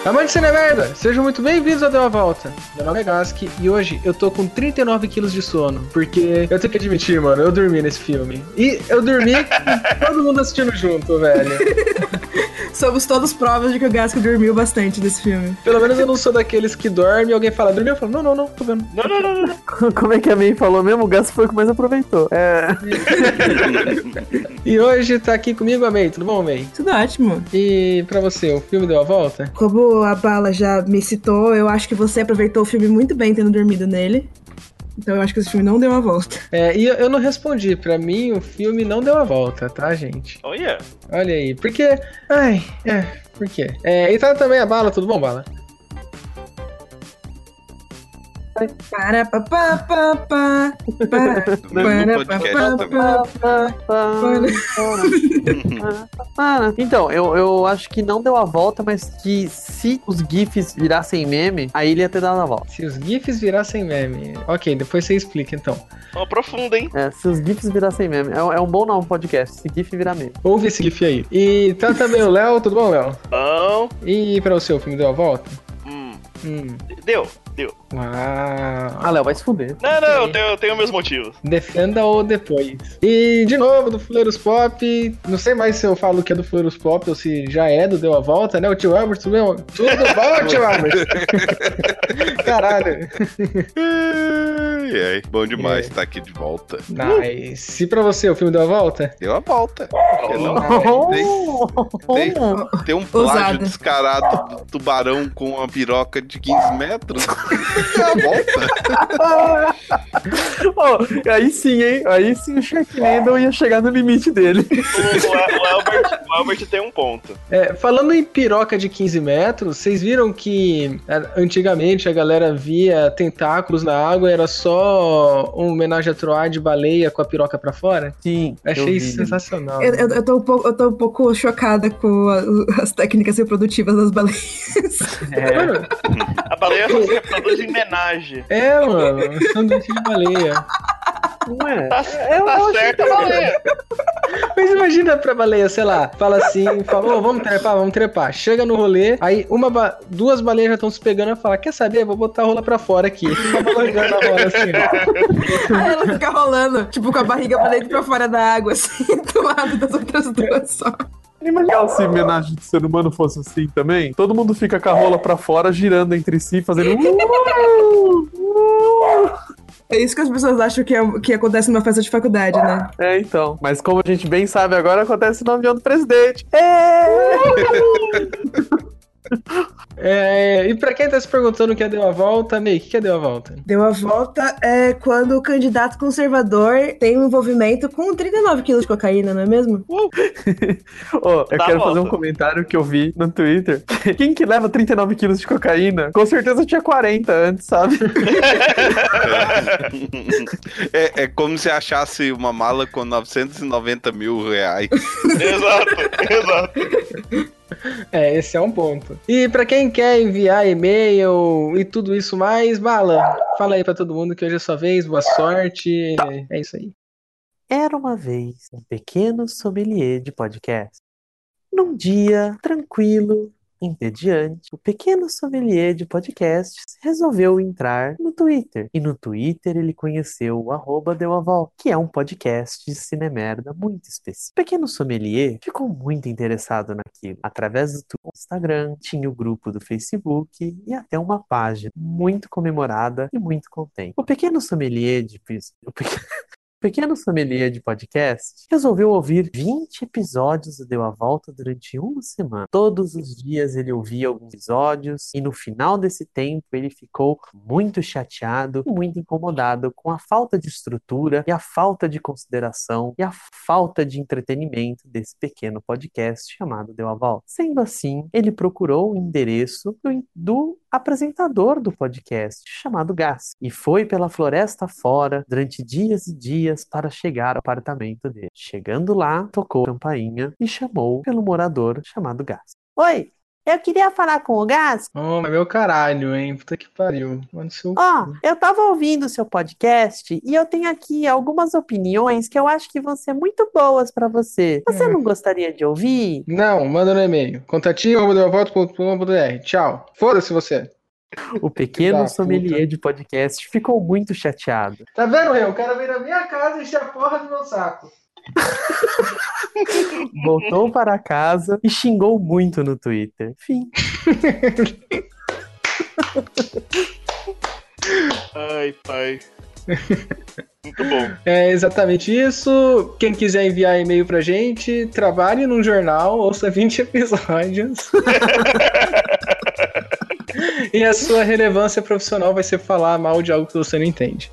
Amantes de Cine Merda, sejam muito bem-vindos ao Deu a Volta. Meu nome é Gask e hoje eu tô com 39 quilos de sono, porque eu tenho que admitir, mano, eu dormi nesse filme. E eu dormi com todo mundo assistindo junto, velho. Somos todos provas de que o Gask dormiu bastante desse filme. Pelo menos eu não sou daqueles que dorme e alguém fala, dormiu? Eu falo, não, tô vendo. Não. Como é que a May falou mesmo? O Gask foi o que mais aproveitou. E hoje tá aqui comigo a May, tudo bom, May? Tudo ótimo. E pra você, o filme deu a volta? Como a Bala já me citou, eu acho que você aproveitou o filme muito bem tendo dormido nele. Então eu acho que esse filme não deu uma volta. E eu não respondi. Pra mim, o filme não deu a volta, tá, gente? Olha. Olha aí. Porque... por quê? E tá também a Bala. Tudo bom, Bala? Para papá papá. Então, eu acho que não deu a volta, mas que se os GIFs virassem meme, aí ele ia ter dado a volta. Se os GIFs virassem meme. Ok, depois você explica então. Aprofunda, hein? Se os GIFs virassem meme. É um bom nome podcast, se GIF virar meme. Ouve esse GIF aí. E tá também o Léo. Tudo bom, Léo? Não. E pra você, o filme deu a volta? Deu. Léo, vai se fuder. Não, eu tenho meus motivos. Defenda ou depois. E, de novo, do Fuleiros Pop. Não sei mais se eu falo que é do Fuleiros Pop ou se já é do Deu a Volta, né? O tio Albert, tudo bom, tio Albert? Caralho. Bom demais estar aqui de volta. Nice. E pra você, o filme deu a volta? Deu a volta. Tem um plágio Ousada. descarado do tubarão com uma piroca de 15 metros. Deu a volta. Aí sim, hein? Aí sim o Sharknado ia chegar no limite dele. O Albert tem um ponto. Falando em piroca de 15 metros, vocês viram que antigamente a galera via tentáculos na água, era só uma homenagem a Troá de baleia com a piroca pra fora? Sim. Achei sensacional. Eu tô um pouco chocada com as técnicas reprodutivas das baleias. A baleia só se reproduz em homenagem. Mano, sanduíche de baleia. Não é? Tá certo a baleia. Mas imagina pra baleia, sei lá, fala assim, vamos trepar. Chega no rolê, aí duas baleias já estão se pegando e fala, quer saber? Vou botar a rola pra fora aqui. Fica balangando a rola assim, ó. Aí ela fica rolando, tipo, com a barriga pra dentro e pra fora da água, assim, do lado das outras duas só. Imagina se a homenagem do ser humano fosse assim também. Todo mundo fica com a rola pra fora, girando entre si, fazendo... É isso que as pessoas acham que acontece numa festa de faculdade, né? Então. Mas como a gente bem sabe agora, acontece no avião do presidente. E pra quem tá se perguntando o que é Deu a Volta, May, o que é Deu a Volta? Deu a volta é quando o candidato conservador tem um envolvimento com 39 quilos de cocaína, não é mesmo? Eu quero fazer um comentário que eu vi no Twitter. Quem que leva 39 quilos de cocaína? Com certeza tinha 40 antes, sabe? É como se achasse uma mala com 990 mil reais. Exato. Esse é um ponto. E pra quem quer enviar e-mail e tudo isso mais, Bala, fala aí pra todo mundo que hoje é sua vez, boa sorte. É isso aí. Era uma vez um pequeno sommelier de podcast. Num dia tranquilo, entediante, o pequeno sommelier de podcasts resolveu entrar no Twitter. E no Twitter ele conheceu o @deuavolta, que é um podcast de cinemerda muito específico. O pequeno sommelier ficou muito interessado naquilo. Através do Instagram, tinha o grupo do Facebook e até uma página muito comemorada e muito contente. O pequeno sommelier de podcast resolveu ouvir 20 episódios do Deu a Volta durante uma semana. Todos os dias ele ouvia alguns episódios e no final desse tempo ele ficou muito chateado e muito incomodado com a falta de estrutura e a falta de consideração e a falta de entretenimento desse pequeno podcast chamado Deu a Volta. Sendo assim, ele procurou o endereço do apresentador do podcast, chamado Gas, e foi pela floresta fora durante dias e dias para chegar ao apartamento dele. Chegando lá, tocou a campainha e chamou pelo morador chamado Gas. Oi! Eu queria falar com o Gas. Oh, mas meu caralho, hein? Puta que pariu. Mano, seu... Ó, eu tava ouvindo o seu podcast e eu tenho aqui algumas opiniões que eu acho que vão ser muito boas pra você. Você não gostaria de ouvir? Não, manda no e-mail. Contatinho@devolta.com.br. Tchau. Foda-se você. O pequeno Da sommelier puta. de podcast ficou muito chateado. Tá vendo, Rê? O cara veio na minha casa e encher a porra do meu saco. Voltou para casa e xingou muito no Twitter. Fim. Ai, pai. Muito bom. É exatamente isso. Quem quiser enviar e-mail pra gente, trabalhe num jornal, ouça 20 episódios. E a sua relevância profissional vai ser falar mal de algo que você não entende.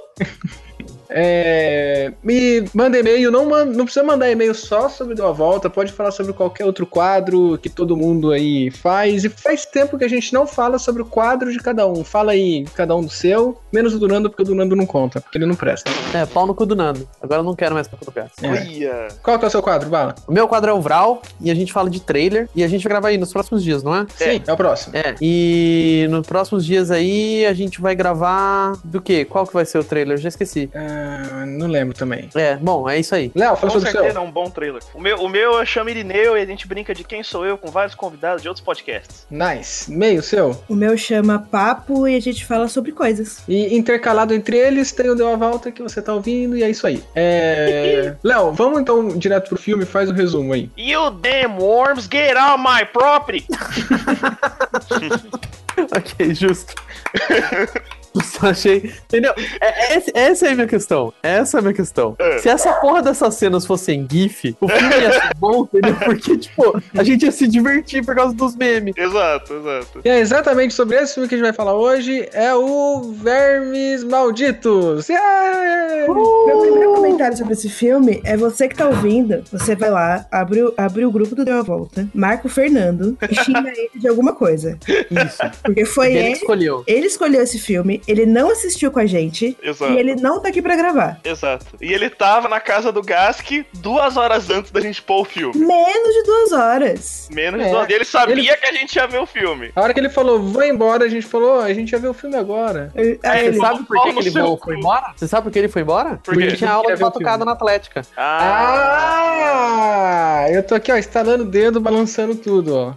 Me manda e-mail, não precisa mandar e-mail só sobre Deu a Volta, pode falar sobre qualquer outro quadro que todo mundo aí faz, e faz tempo que a gente não fala sobre o quadro de cada um. Fala aí, cada um do seu, menos o do Nando, porque o do Nando não conta, porque ele não presta. É, pau no cu do Nando. Agora eu não quero mais pau no cu do Gas. Olha. Qual que é o seu quadro, Bala? O meu quadro é o Vral e a gente fala de trailer e a gente vai gravar aí nos próximos dias, não é? Sim, é o próximo. É, e nos próximos dias aí a gente vai gravar do quê? Qual que vai ser o trailer? Eu já esqueci. Não lembro também. É, bom, é isso aí. Léo, fala Com sobre o certeza seu. é um bom trailer. O meu eu chamo Irineu e a gente brinca de quem sou eu com vários convidados de outros podcasts. Nice. Meio seu. O meu chama Papo e a gente fala sobre coisas. E intercalado entre eles tem o Deu a Volta que você tá ouvindo e é isso aí. Léo, vamos então direto pro filme, faz o resumo aí. You damn worms, get out my property! Ok, justo. Só achei. Entendeu? Essa é a minha questão. Essa é a minha questão. Se essa porra dessas cenas fossem GIF, o filme ia ser bom, entendeu? Porque, tipo, a gente ia se divertir por causa dos memes. Exato, exato. E é exatamente sobre esse filme que a gente vai falar hoje, é o Vermes Malditos. Meu primeiro comentário sobre esse filme é você que tá ouvindo, você vai lá, abre o grupo do Deu a Volta, marca o Fernando e xinga ele de alguma coisa. Isso. Porque foi Ele ele. escolheu. Ele escolheu esse filme, ele não assistiu com a gente Exato. e ele não tá aqui pra gravar. Exato. E ele tava na casa do Gask 2 horas antes da gente pôr o filme. Menos de 2 horas. Menos de 2 horas. E ele sabia que a gente ia ver o filme. A hora que ele falou, vou embora, a gente falou, a gente ia ver o filme agora. Aí Você ele, sabe por pau que no ele seu foi cu. embora? Você sabe por que ele foi embora? Por quê? Porque tinha aula Queria de ver o batucada filme. na Atlética. Eu tô aqui, ó, estalando o dedo, balançando tudo, ó.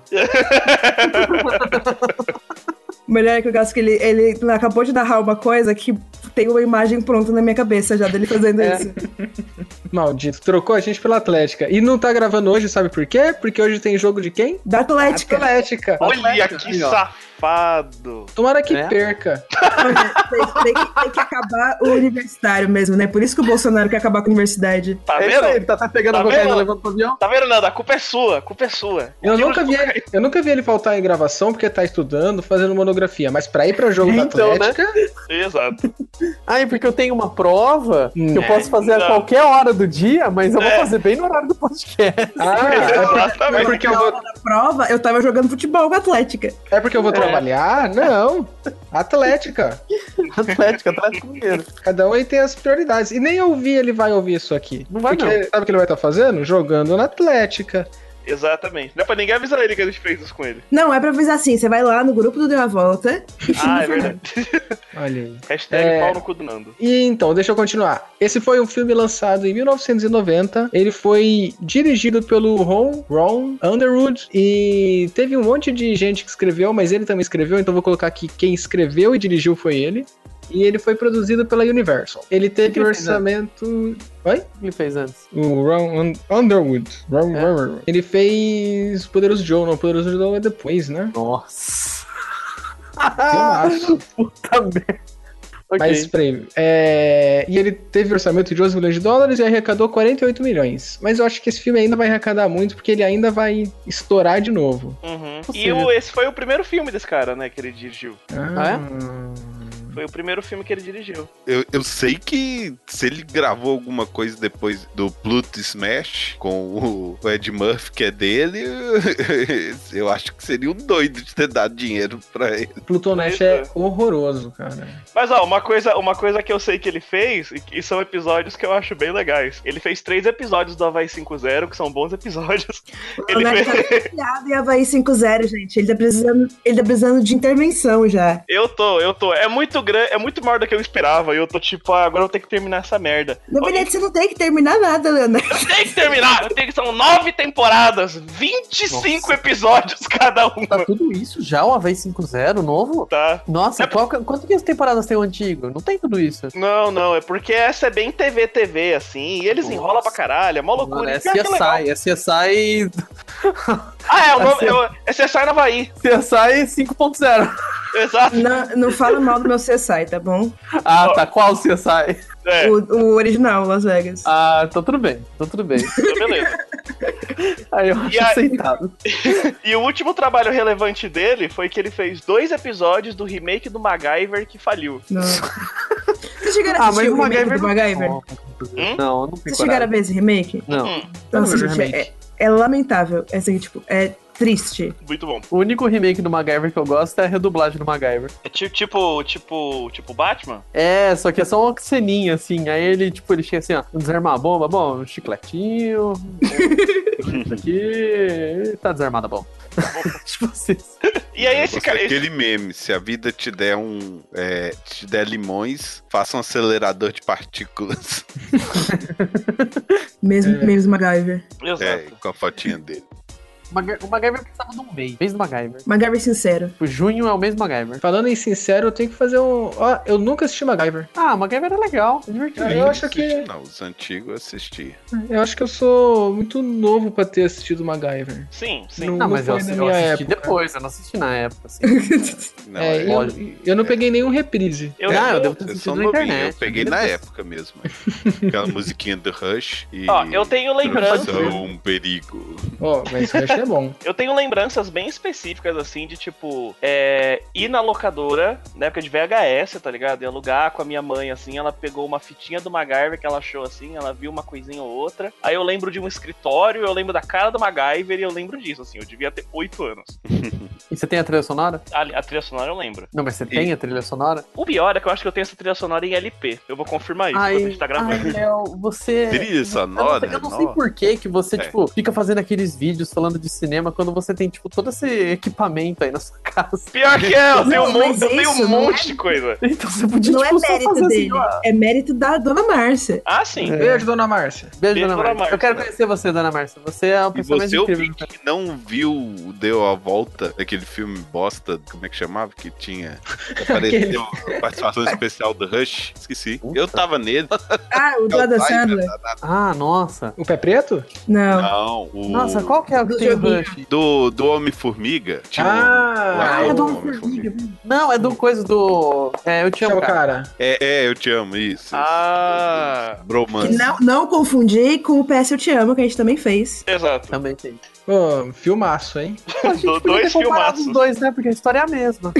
o melhor é que o Gask, ele acabou de narrar uma coisa que tem uma imagem pronta na minha cabeça já dele fazendo isso. Maldito, trocou a gente pela Atlética. E não tá gravando hoje, sabe por quê? Porque hoje tem jogo de quem? Da Atlética. Atlética. Olha que safado. Tomara que É? perca. Tem que acabar o universitário mesmo, né? Por isso que o Bolsonaro quer acabar com a universidade. Tá É isso vendo? aí, ele tá pegando Tá a cocaína vendo? levando pro avião. Tá vendo, Nando? A culpa é sua, a culpa é sua. Eu nunca vi ele faltar em gravação porque tá estudando, fazendo monografia. Mas pra ir pra jogo da Então, né? Atlética... Exato. Ai, porque eu tenho uma prova que eu É, posso fazer a não. qualquer hora do dia, mas eu vou fazer bem no horário do podcast. É porque eu vou, Na prova, eu tava jogando futebol com a Atlética. é porque eu vou trabalhar? Não. Atlética. Atlético Mineiro. Cada um aí tem as prioridades. E nem ouvir ele vai ouvir isso aqui. Não vai, porque, não. sabe o que ele vai estar fazendo? Jogando na Atlética. Exatamente. Não é pra ninguém avisar ele que a gente fez isso com ele. Não, é pra avisar assim, você vai lá no grupo do Deu a Volta e xinga Ah, é o Fernando. verdade. Olha aí. Hashtag pau no cu do Nando. E então, deixa eu continuar. Esse foi um filme lançado em 1990. Ele foi dirigido pelo Ron Underwood. E teve um monte de gente que escreveu, mas ele também escreveu, então vou colocar aqui quem escreveu e dirigiu foi ele. E ele foi produzido pela Universal. Ele teve que ele fez, orçamento... Oi? O que ele fez antes? O Ron Underwood. Ele fez Poderoso Joe, não. Poderoso Joe é depois, né? Nossa. Filmaço. Puta merda. Ok. Mas, peraí. E ele teve orçamento de 11 milhões de dólares e arrecadou 48 milhões. Mas eu acho que esse filme ainda vai arrecadar muito, porque ele ainda vai estourar de novo. Uhum. E Possível. esse foi o primeiro filme desse cara, né, que ele dirigiu. Ah, Foi o primeiro filme que ele dirigiu. Eu sei que se ele gravou alguma coisa depois do Pluto Smash com o Ed Murphy, que é dele, eu acho que seria um doido de ter dado dinheiro pra ele. Pluto Nash é horroroso, cara. Mas ó, uma coisa que eu sei que ele fez, e são episódios que eu acho bem legais. Ele fez 3 episódios do Havaí 5.0, que são bons episódios. O Nash tá viciado em Havaí 5.0, gente. Ele tá precisando de intervenção já. Eu tô. É muito grande, é muito maior do que eu esperava. E eu tô tipo, agora eu tenho que terminar essa merda. Na verdade, você não tem que terminar nada, Leonardo. Eu tenho que terminar! São 9 temporadas, 25 episódios cada uma. Tá tudo isso já, o Havaí 5.0 novo? Tá. Nossa, quanto que as temporadas tem o antigo? Não tem tudo isso. Não, é porque essa é bem TV, assim, e eles enrolam pra caralho, é mó loucura. Mano, é CSI... Ah, é CSI no Havaí. CSI 5.0. Exato. Não fala mal do meu CSI, tá bom? Ah, tá. Qual CSI? É. O original, Las Vegas. Ah, então tudo bem. Então, beleza. Aí eu acho aceitável. E o último trabalho relevante dele foi que ele fez 2 episódios do remake do MacGyver que faliu. Nossa. Vocês chegaram a assistir o remake do MacGyver? Não Vocês chegaram a ver esse remake? Não. Nossa, gente, é lamentável. É assim, tipo, é triste. Muito bom. O único remake do MacGyver que eu gosto é a redublagem do MacGyver. É tipo Batman? É, só que é só uma ceninha, assim. Aí ele chega assim, ó, desarmar a bomba, bom, um chicletinho. Isso aqui. Tá desarmada a bomba. Tipo assim. E aí esse cara. Aquele meme, se a vida te der te der limões, faça um acelerador de partículas. Mesmo MacGyver. Exato. Com a fotinha dele. O MacGyver precisava de um mês do MacGyver. MacGyver sincero. O junho é o mês do MacGyver. Falando em sincero, eu tenho que fazer um... Ó, eu nunca assisti MacGyver. Ah, o MacGyver é legal, é divertido. Eu acho que... Não, os antigos eu assisti. Eu acho que eu sou muito novo pra ter assistido MacGyver. Sim. Não, mas eu foi na assisti minha época. depois, eu não assisti na época, assim. Não, eu não peguei nenhum reprise. Eu devo ter eu assistido sou na novinho, internet. eu peguei na época mesmo. Aquela musiquinha do Rush e... Ó, eu tenho lembrança. Sou um perigo. Ó, mas o resto é bom. Eu tenho lembranças bem específicas, assim, de tipo, ir na locadora, na época de VHS, tá ligado? E alugar com a minha mãe, assim, ela pegou uma fitinha do MacGyver que ela achou, assim, ela viu uma coisinha ou outra. Aí eu lembro de um escritório, eu lembro da cara do MacGyver e eu lembro disso, assim, eu devia ter 8 anos. E você tem a trilha sonora? A trilha sonora eu lembro. Não, mas você tem a trilha sonora? O pior é que eu acho que eu tenho essa trilha sonora em LP. Eu vou confirmar isso quando a gente tá gravando. Léo, você... Trilha sonora? Eu não sei por que você, fica fazendo aqueles vídeos falando de cinema quando você tem, todo esse equipamento aí na sua casa. Pior que eu tenho um isso monte de coisa. Então você podia, Não é só mérito fazer dele, assim, é mérito da Dona Márcia. Ah, sim. Beijo, Dona Márcia. Beijo, Dona Dona Márcia. Márcia. Eu quero conhecer você, Dona Márcia. Você é uma E pessoa mais você, incrível. ouvinte, que não viu Deu a Volta, aquele filme bosta, como é que chamava? Que tinha... Apareceu a participação especial do Rush. Esqueci. Eu tava nele. Ah, o do Adam Sandler? Ah, nossa. O pé preto? Não. Não, Nossa, qual que é o que Do tem o joguinho. Rush? do Homem-Formiga. É do Homem-Formiga. Não, é do coisa do... eu te amo, Tchau, cara. Eu te amo, isso. Ah. Bromance. Não confundir com o PS Eu Te Amo, que a gente também fez. Exato. Também tem. Pô, filmaço, hein? A gente podia ter comparado os dois, né? Porque a história é a mesma.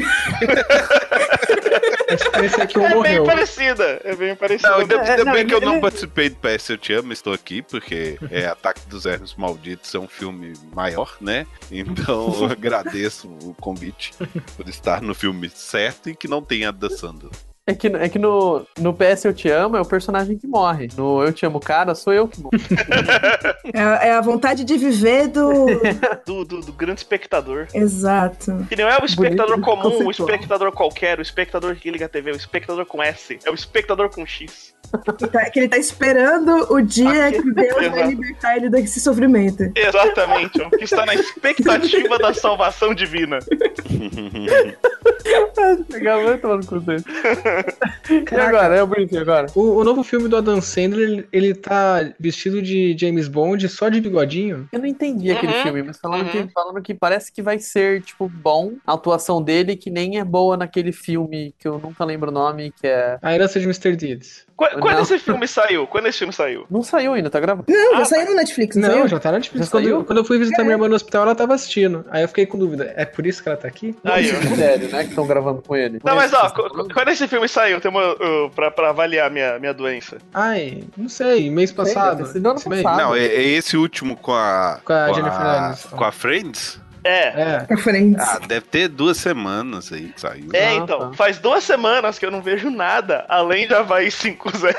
Esse aqui um É bem morreu. parecida. É bem parecida. Não, ainda bem que eu não ele- participei do PS Eu Te Amo, estou aqui, porque Ataque dos Erros Malditos é um filme maior, né? Então eu agradeço o convite por estar no filme certo e que não tenha dançando. É que no PS Eu Te Amo é o personagem que morre. No Eu Te Amo Cara, sou eu que morro. É a vontade de viver do... Do grande espectador. Exato. Que não é o espectador Bonito, comum, o conceitual. espectador qualquer, o espectador que liga a TV, o espectador com S. É o espectador com X. Que ele tá esperando o dia que Deus vai Exato. libertar ele desse sofrimento. Exatamente. O que está na expectativa da salvação divina. Legal, vai tomar no cu dele. E agora? É o bonitinho agora? O novo filme do Adam Sandler, ele tá vestido de James Bond só de bigodinho? Eu não entendi aquele filme, mas falando que parece que vai ser, bom a atuação dele, que nem é boa naquele filme que eu nunca lembro o nome, que é... A Herança de Mr. Deeds. Quando Não. esse filme saiu? Quando esse filme saiu? Não saiu ainda, tá gravando? Não, já saiu no Netflix, não Não, saiu? já tá na Netflix. Já saiu? Quando eu fui visitar minha irmã no hospital, ela tava assistindo. Aí eu fiquei com dúvida, é por isso que ela tá aqui? Aí, ó. Sério. né? Que estão gravando com ele. Não, mas ó, quando esse filme saiu, tem pra avaliar minha doença? Ai, não sei, mês passado. Esse ano esse mês? passado. Não, é esse último com a Jennifer Aniston. com a Friends? É. Pra frente. Ah, deve ter 2 semanas aí que saiu. Então, tá. faz 2 semanas que eu não vejo nada além de Havaí 5-0.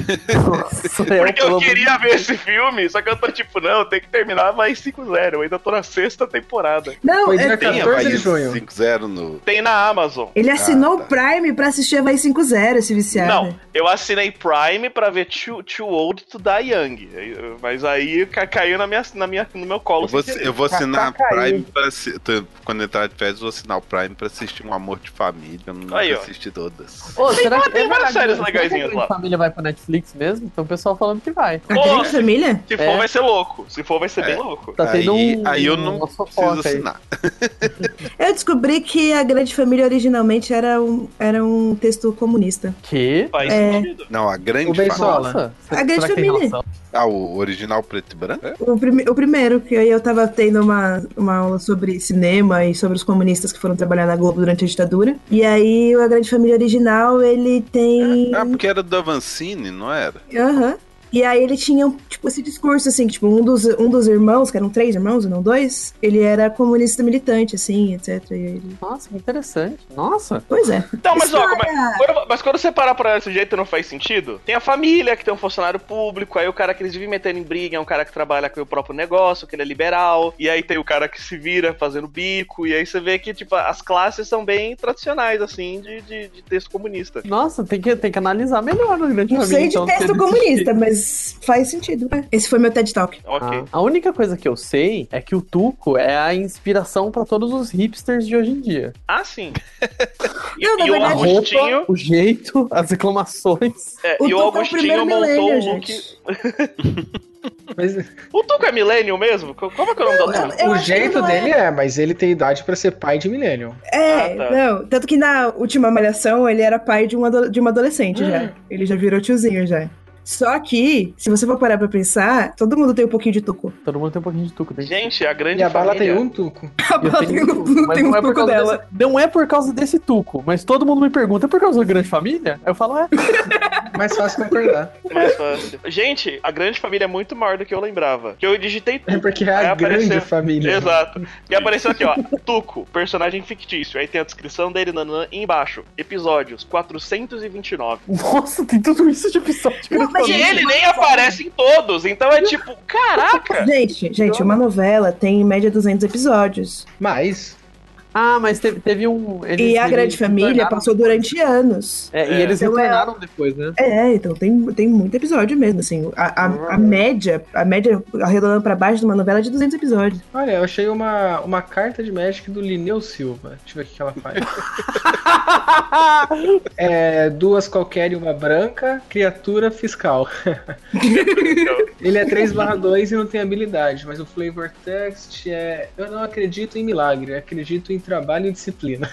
Porque eu queria ver esse filme, só que eu tô tipo, não, tem que terminar Havaí 5-0. Eu ainda tô na 6ª temporada. Não, Foi dia Tem 14 Havaí de junho. 5-0 no... Tem na Amazon. ele assinou tá. o Prime pra assistir Havaí 5-0, esse viciado. Não, eu assinei Prime pra ver Too Old to Die Young. Mas aí caiu no meu colo. Eu vou assinar Tá Prime quando entrar de férias, vou assinar o Prime pra assistir Um Amor de Família. Eu não Aí, ó. assisti todas. Ô, será que tem várias séries será que legaisinhas a lá. família vai pra Netflix mesmo? Então o pessoal falando que vai. A Pô, grande família? Se for, vai ser louco. Se for, vai ser bem louco. Tá tendo Aí eu não uma preciso fofoca aí. assinar. Eu descobri que a grande família originalmente era um texto comunista. Que? Faz sentido. Não, a grande O Ben família. Sola. Nossa, A grande será que tem família. relação? Ah, o original preto e branco? O primeiro, que aí eu tava tendo uma aula sobre cinema e sobre os comunistas que foram trabalhar na Globo durante a ditadura. E aí a grande família original, ele tem... Ah, porque era do Avancini, não era? Aham. E aí ele tinha, tipo, esse discurso, assim, que, tipo, um dos irmãos, que eram 3 irmãos e não 2, ele era comunista militante, assim, etc. E ele... Nossa, que interessante. Nossa. Pois é. Então, mas ó, História. mas quando você parar pra desse jeito não faz sentido? Tem a família que tem um funcionário público, aí o cara que eles vivem metendo em briga é um cara que trabalha com o próprio negócio, que ele é liberal, e aí tem o cara que se vira fazendo bico, e aí você vê que, tipo, as classes são bem tradicionais, assim, de texto comunista. Nossa, tem que analisar melhor no grande Não família. sei de então, texto porque- comunista, mas faz sentido. Esse foi meu TED Talk. Ok. A única coisa que eu sei é que o Tuco é a inspiração pra todos os hipsters de hoje em dia. Ah, sim. Não, na E o verdade- Augustinho... O jeito, as reclamações. O E o Tuco é o Augustinho primeiro montou milênio, um look... gente. Mas O Tuco é millennial mesmo? Como é que é o nome do Tuco? Eu o acho que jeito não é. dele mas ele tem idade pra ser pai de milênio. É, Ah, tá. não. Tanto que na última malhação ele era pai de uma adolescente já. Ele já virou tiozinho já. Só que, se você for parar pra pensar, todo mundo tem um pouquinho de Tuco. Todo mundo tem um pouquinho de Tuco dentro. Gente, a grande E a bala família... tem um tuco. A Eu Bala tenho tem Tuco, mas tem um não é por Tuco causa dela. não é por causa desse Tuco, mas todo mundo me pergunta, é por causa da grande família? Eu falo, é. Mais fácil concordar. Mais fácil. Gente, a grande família é muito maior do que eu lembrava. Que eu digitei Tuco. É porque é aí a grande apareceu- família. Exato. E apareceu aqui, ó. Tuco, personagem fictício. Aí tem a descrição dele e embaixo. Episódios 429. Nossa, tem tudo isso de episódio. de Não, grande mas E família. ele nem aparece em todos. Então é tipo, caraca! Gente, uma novela tem em média 200 episódios. Mas, Ah, mas teve um... E a grande família retornaram passou depois. durante anos. É, e eles Então retornaram depois, né? Então tem muito episódio mesmo, assim. A média arredondando pra baixo de uma novela é de 200 episódios. olha, eu achei uma carta de Magic do Lineu Silva. Deixa eu ver o que ela faz. É 2 qualquer e uma branca, criatura fiscal. Ele é 3/2 e não tem habilidade, mas o flavor text é: eu não acredito em milagre, eu acredito em trabalho e disciplina.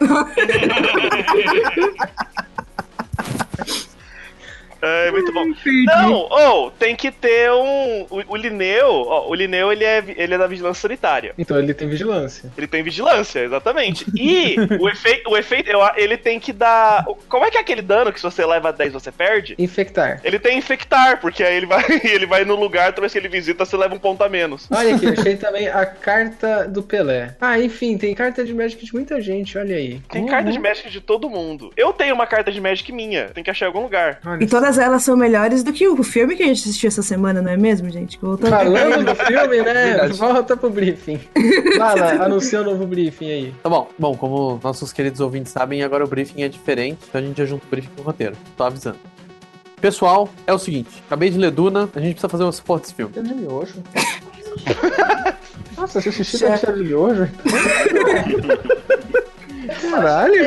É muito bom. Não, tem que ter um. O Linneu, ele é da vigilância sanitária. Então ele tem vigilância. Ele tem vigilância, exatamente. E o efeito, ele tem que dar. Como é que é aquele dano que se você leva 10 você perde? Infectar. Ele tem infectar, porque aí ele vai no lugar, toda vez que ele visita, você leva um ponto a menos. Olha aqui, achei também a carta do Pelé. Ah, enfim, tem carta de Magic de muita gente, olha aí. Tem carta de Magic de todo mundo. Eu tenho uma carta de Magic minha, tem que achar em algum lugar. Olha E todas elas são melhores do que o filme que a gente assistiu essa semana, não é mesmo, gente? Voltando Falando do filme, né? Verdade. Volta pro briefing. Vai lá, anuncia o novo briefing aí. Tá bom. Bom, como nossos queridos ouvintes sabem, agora o briefing é diferente, então a gente já junta o briefing com o roteiro. Tô avisando. Pessoal, é o seguinte, acabei de ler Duna, a gente precisa fazer uma suporte desse filme. Cheiro de miojo. Nossa, seu xixi deve cheiro de miojo. Caralho.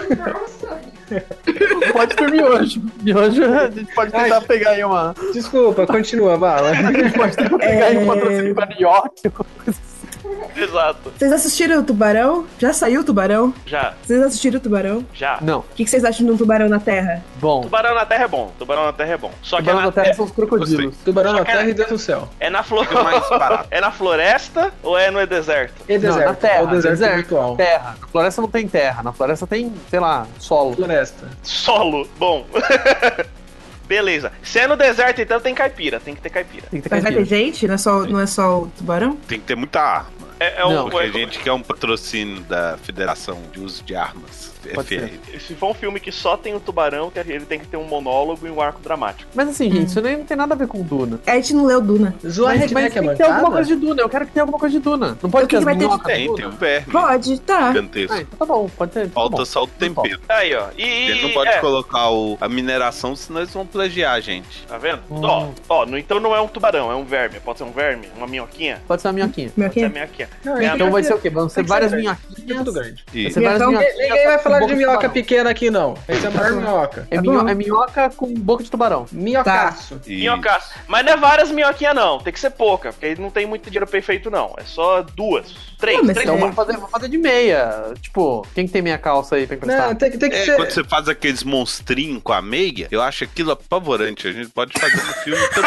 Pode ter miojo. Miojo, a gente pode tentar pegar aí uma... Desculpa, continua, bala. A gente pode tentar pegar aí um patrocínio pra New York, alguma coisa assim. Exato. Vocês assistiram o Tubarão? Já saiu o Tubarão? Já, Vocês assistiram o Tubarão? já. Não. O que vocês acham de um tubarão na Terra? Bom, Tubarão na Terra é bom. Tubarão na Terra é bom. Só que tubarão da terra são os crocodilos. Tubarão Só na que terra e Deus no céu. é na Fica mais barato. É na floresta ou é no deserto? E deserto. Não, na terra, é o deserto, deserto. virtual. Terra. Na floresta não tem terra. Na floresta tem, sei lá, solo. Floresta. Solo. Bom. Beleza. Se é no deserto, então tem caipira. Tem que ter caipira. Tem que ter Mas vai ter caipira. gente? Não é só o tubarão? Tem que ter muita arma. É Não, Porque a gente quer um patrocínio da Federação de Uso de Armas, Pode FR. Se for um filme que só tem o tubarão, ele tem que ter um monólogo e um arco dramático. Mas assim, gente, isso nem não tem nada a ver com Duna. A gente não leu Duna. Zoar Mas Redneck é tem que ter alguma mancada? coisa de Duna. Eu quero que tenha alguma coisa de Duna. Não pode O que ter que vai as ter de- minhocas Tem Duna? um verme Pode, tá. gigantesco. Ah, então tá bom, pode ter. Falta tá bom. só o tempero. Aí, ó. Ele não pode colocar a mineração, senão eles vão plagiar a gente. Tá vendo? Hum. Então não é um tubarão, é um verme. Pode ser um verme, uma minhoquinha. Pode ser uma minhoquinha. Meu Pode ser a aqui? minhoquinha. Não, É, Então vai ser o quê? Vão ser Tem que várias ser minhoquinhas. É tudo grande. E Vai ser várias Então, minhoquinhas Ninguém vai falar com de boca minhoca tubarão. pequena aqui, não. Esse é a maior minhoca. É, Tá bom. é minhoca com boca de tubarão. Minhocaço. Minhocaço. Mas não é várias minhoquinhas, não. Tem que ser pouca, porque aí não tem muito dinheiro perfeito, não. É só duas. Três. Não, mas Três Então ou quatro. vamos fazer de meia. Tipo, quem que tem meia calça aí pra emprestar? Não, tem que É, ser... quando você faz aqueles monstrinhos com a meia, eu acho aquilo apavorante. A gente pode fazer no filme também.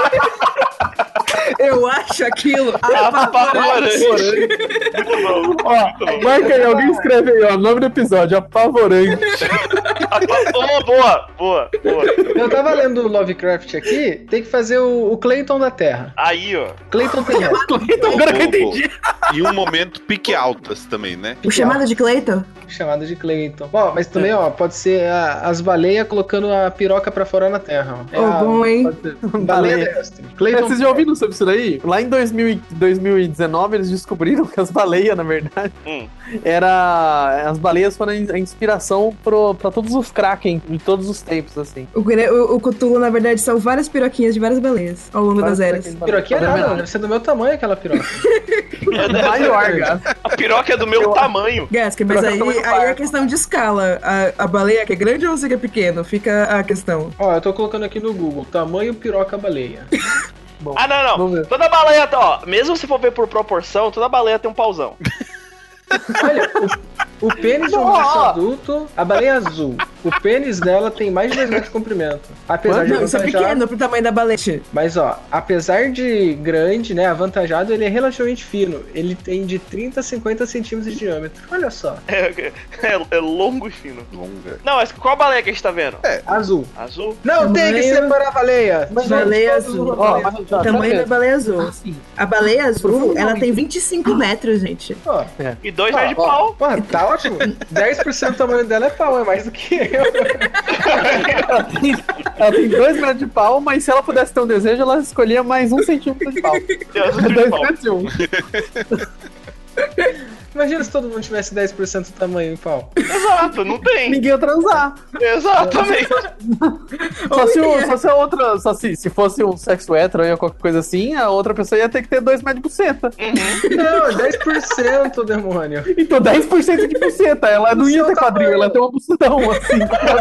Eu acho aquilo Apavorante. Ó, marca aí, alguém escreve aí, ó, nome do episódio, apavorante. Boa. Eu tava lendo o Lovecraft aqui, tem que fazer o Clayton da Terra. Aí, ó. Clayton terrestre. Então agora que eu entendi. E um momento pique altas também, né? O chamado de Clayton? Chamado de Clayton. Ó, mas também, ó, pode ser as baleias colocando a piroca pra fora na Terra, ó. Ô, bom, hein? Baleia terrestre. Clayton Vocês já ouviram sobre isso daí? Lá em 2019 eles descobriram que as baleias, na verdade, as baleias foram a inspiração pra todos os Kraken de todos os tempos, assim. O Cthulhu, na verdade, são várias piroquinhas de várias baleias ao longo das eras. Piroquinha é nada, deve ser do meu tamanho aquela piroca. É maior, cara. A piroca é do meu tamanho. Gasker, mas Piroca tamanho do aí é barco. questão de escala. A baleia que é grande ou você que é pequeno? Fica a questão. Ó, eu tô colocando aqui no Google, tamanho piroca baleia. Bom, Ah, não. vamos ver. Toda baleia, ó, mesmo se for ver por proporção, toda baleia tem um pauzão. Olha, o pênis de um macho adulto, a baleia azul, o pênis dela tem mais de 2 metros de comprimento. Apesar de Não, isso é avantajado, pequeno pro tamanho da baleia. mas ó, apesar de grande, né, avantajado, ele é relativamente fino. Ele tem de 30 a 50 centímetros de diâmetro. Olha só, É longo e fino. Longa. Não, mas qual baleia que a gente tá vendo? azul. Azul? Não tem que Tamanho- separar a baleia. Baleia azul. Ó, mas, O tamanho da baleia azul. assim, A baleia azul, Profundamente. ela tem 25 metros, gente. Ó, E 2 metros de pau. porra, tá ótimo. 10% do tamanho dela é pau, é mais do que eu. ela tem 2 metros de pau, mas se ela pudesse ter um desejo, ela escolhia mais 1 centímetro de pau. Deus, 2 de pau. metros e 1. Imagina se todo mundo tivesse 10% do tamanho em pau. Exato, não tem. Ninguém ia transar. Exatamente. Se fosse um sexo hétero ou qualquer coisa assim, a outra pessoa ia ter que ter 2 metros de buceta. Não, é 10%, demônio. Então 10% de buceta. Ela não ia ter quadril, ela ia ter uma bucetão, assim.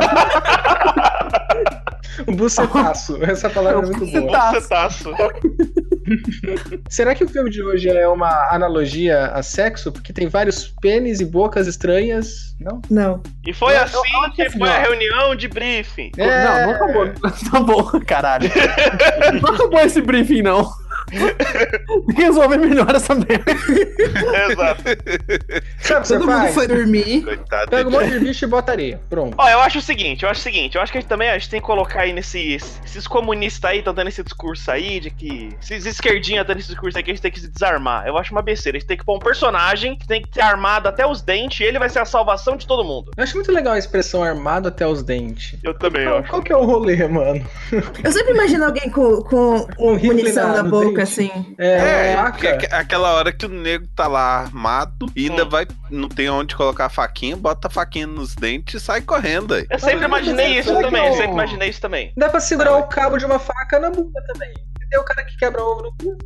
O bucetaço. Essa palavra é muito boa. Bucetaço. Será que o filme de hoje é uma analogia a sexo? Porque tem vários pênis e bocas estranhas. Não? Não. E foi Eu assim acho que assim, foi ó. a reunião de briefing. É. Não acabou. Tá bom, caralho. Não acabou esse briefing, não. Resolver melhor essa merda. Exato. Sabe o que você Todo mundo faz? foi dormir. Coitado. Pega um monte de bicho e bota areia. Pronto. Ó, eu acho o seguinte, eu acho que a gente tem que colocar aí esses comunistas aí, estão dando esse discurso aí, de que esses esquerdinhas dando esse discurso aí que a gente tem que se desarmar. Eu acho uma besteira, a gente tem que pôr um personagem que tem que ter armado até os dentes e ele vai ser a salvação de todo mundo. Eu acho muito legal a expressão armado até os dentes. Eu também Qual, acho. qual que é o rolê, mano? Eu sempre imagino alguém com Um rifle munição na- na no boca, dente. assim. É, faca. porque aquela hora que o nego tá lá armado e ainda não tem onde colocar a faquinha, bota a faquinha nos dentes e sai correndo aí. Eu sempre imaginei isso será que também, eu- eu sempre imaginei isso também. Dá pra segurar o cabo de uma faca na bunda também. Tem o cara que quebra ovo no cu.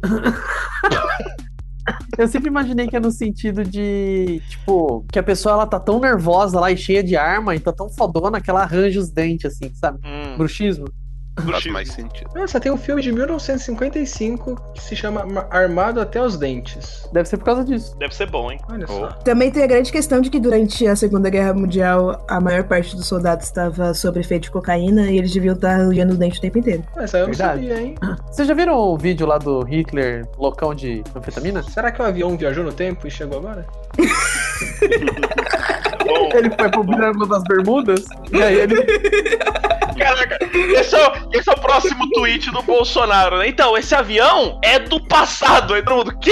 Eu sempre imaginei que é no sentido de, tipo, que a pessoa ela tá tão nervosa lá e cheia de arma e tá tão fodona que ela arranja os dentes, assim, sabe? Bruxismo. Faz mais sentido. Nossa, tem um filme de 1955 que se chama Armado até os Dentes. Deve ser por causa disso. Deve ser bom, hein? Olha só. Também tem a grande questão de que durante a Segunda Guerra Mundial a maior parte dos soldados estava sob efeito de cocaína e eles deviam estar arranhando o dente o tempo inteiro. Essa eu não Verdade. sabia, hein? Vocês já viram o vídeo lá do Hitler, loucão de anfetamina? Será que o avião viajou no tempo e chegou agora? Bom, Ele foi pro Triângulo das Bermudas e aí ele... caraca, esse é o próximo tweet do Bolsonaro, né? Então, esse avião é do passado. Aí todo mundo, quê?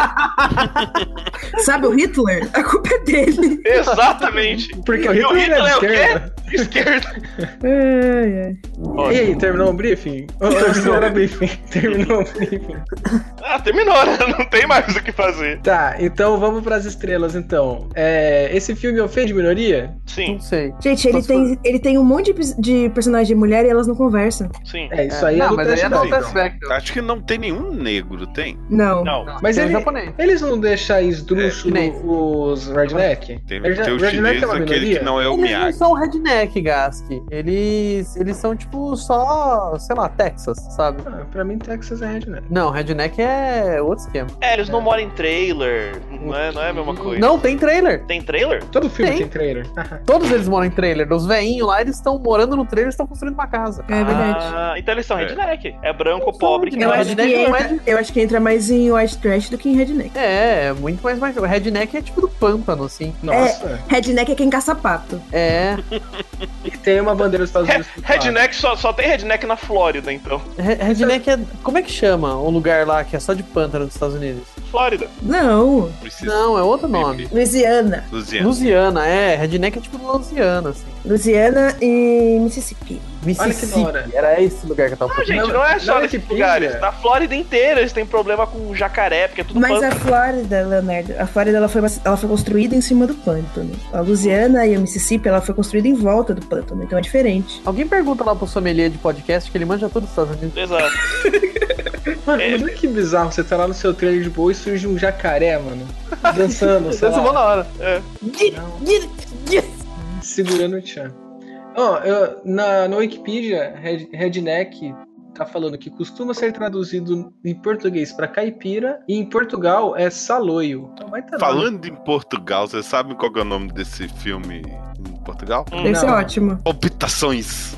Sabe o Hitler? A culpa é dele. Exatamente. Porque o E o Hitler Hitler é é o de quê? esquerda. Esquerda. Ai, ai. E aí, terminou o briefing? Ou não era briefing? Terminou o briefing. Ah, terminou, né? Não tem mais o que fazer. Tá, então vamos pras estrelas, então. Esse filme ofende minoria? Sim, Não sei. Gente, ele tem um monte de personagens de mulher e elas não conversam. sim. Isso aí é não, do mas aí teste é do Bechdel. Test Bechdel. Acho que não tem nenhum negro, tem? Não. Não. Mas Tem ele, japonês. eles não deixam esdrúxulo chinês. os redneck? Tem Redneck o é chinês, uma aquele minoria? que não é o Eles não Miyagi. são redneck, Gask. Eles são tipo só, sei lá, Texas, sabe? Ah, pra mim, Texas é redneck. Não, redneck é outro esquema. Eles não moram em trailer. Não é a mesma coisa. Não, tem trailer. Tem trailer? Todo filme Tem. tem trailer. Todos eles moram em trailer. Os veinhos lá, eles estão morando no trailer e estão construindo uma casa. É verdade. Ah, então eles são É. redneck. É branco, pobre, que Não, Eu não é acho, que redneck não é entra, eu acho que entra mais em white trash do que em redneck. É muito mais. O redneck é tipo do pântano, assim. Nossa. Redneck é quem caça pato. É. E tem uma bandeira dos Estados Unidos. que fala. Redneck só tem redneck na Flórida, então. Redneck é. Como é que chama o lugar lá que é só de pântano dos Estados Unidos? Flórida. Não. Precisa. Não, é outro nome. Louisiana. Luziano. Louisiana, é. Redneck é tipo Louisiana, assim. Louisiana e Mississippi. Mississippi. da hora. Era esse lugar que eu tava Não, procurando. gente, não é só na nesses Wikipedia. lugares. Na Flórida inteira eles têm problema com jacaré, porque é tudo Mas pântano. a Flórida, Leonardo, a Flórida ela foi construída em cima do pântano. A Louisiana e a Mississippi ela foi construída em volta do pântano, então é diferente. Alguém pergunta lá pro sommelier de podcast que ele manja tudo dos Estados Unidos. Exato. Mano, mas olha que bizarro. Você tá lá no seu trailer de boa e surge um jacaré, mano. Dançando, sei Essa é lá. na hora. Segurando o tchan. Ó, na Wikipedia, redneck tá falando que costuma ser traduzido em português pra caipira e em Portugal é saloio. Então vai tá Falando em Portugal, você sabe qual que é o nome desse filme em Portugal? Deve ser Não. ótimo. Palpitações.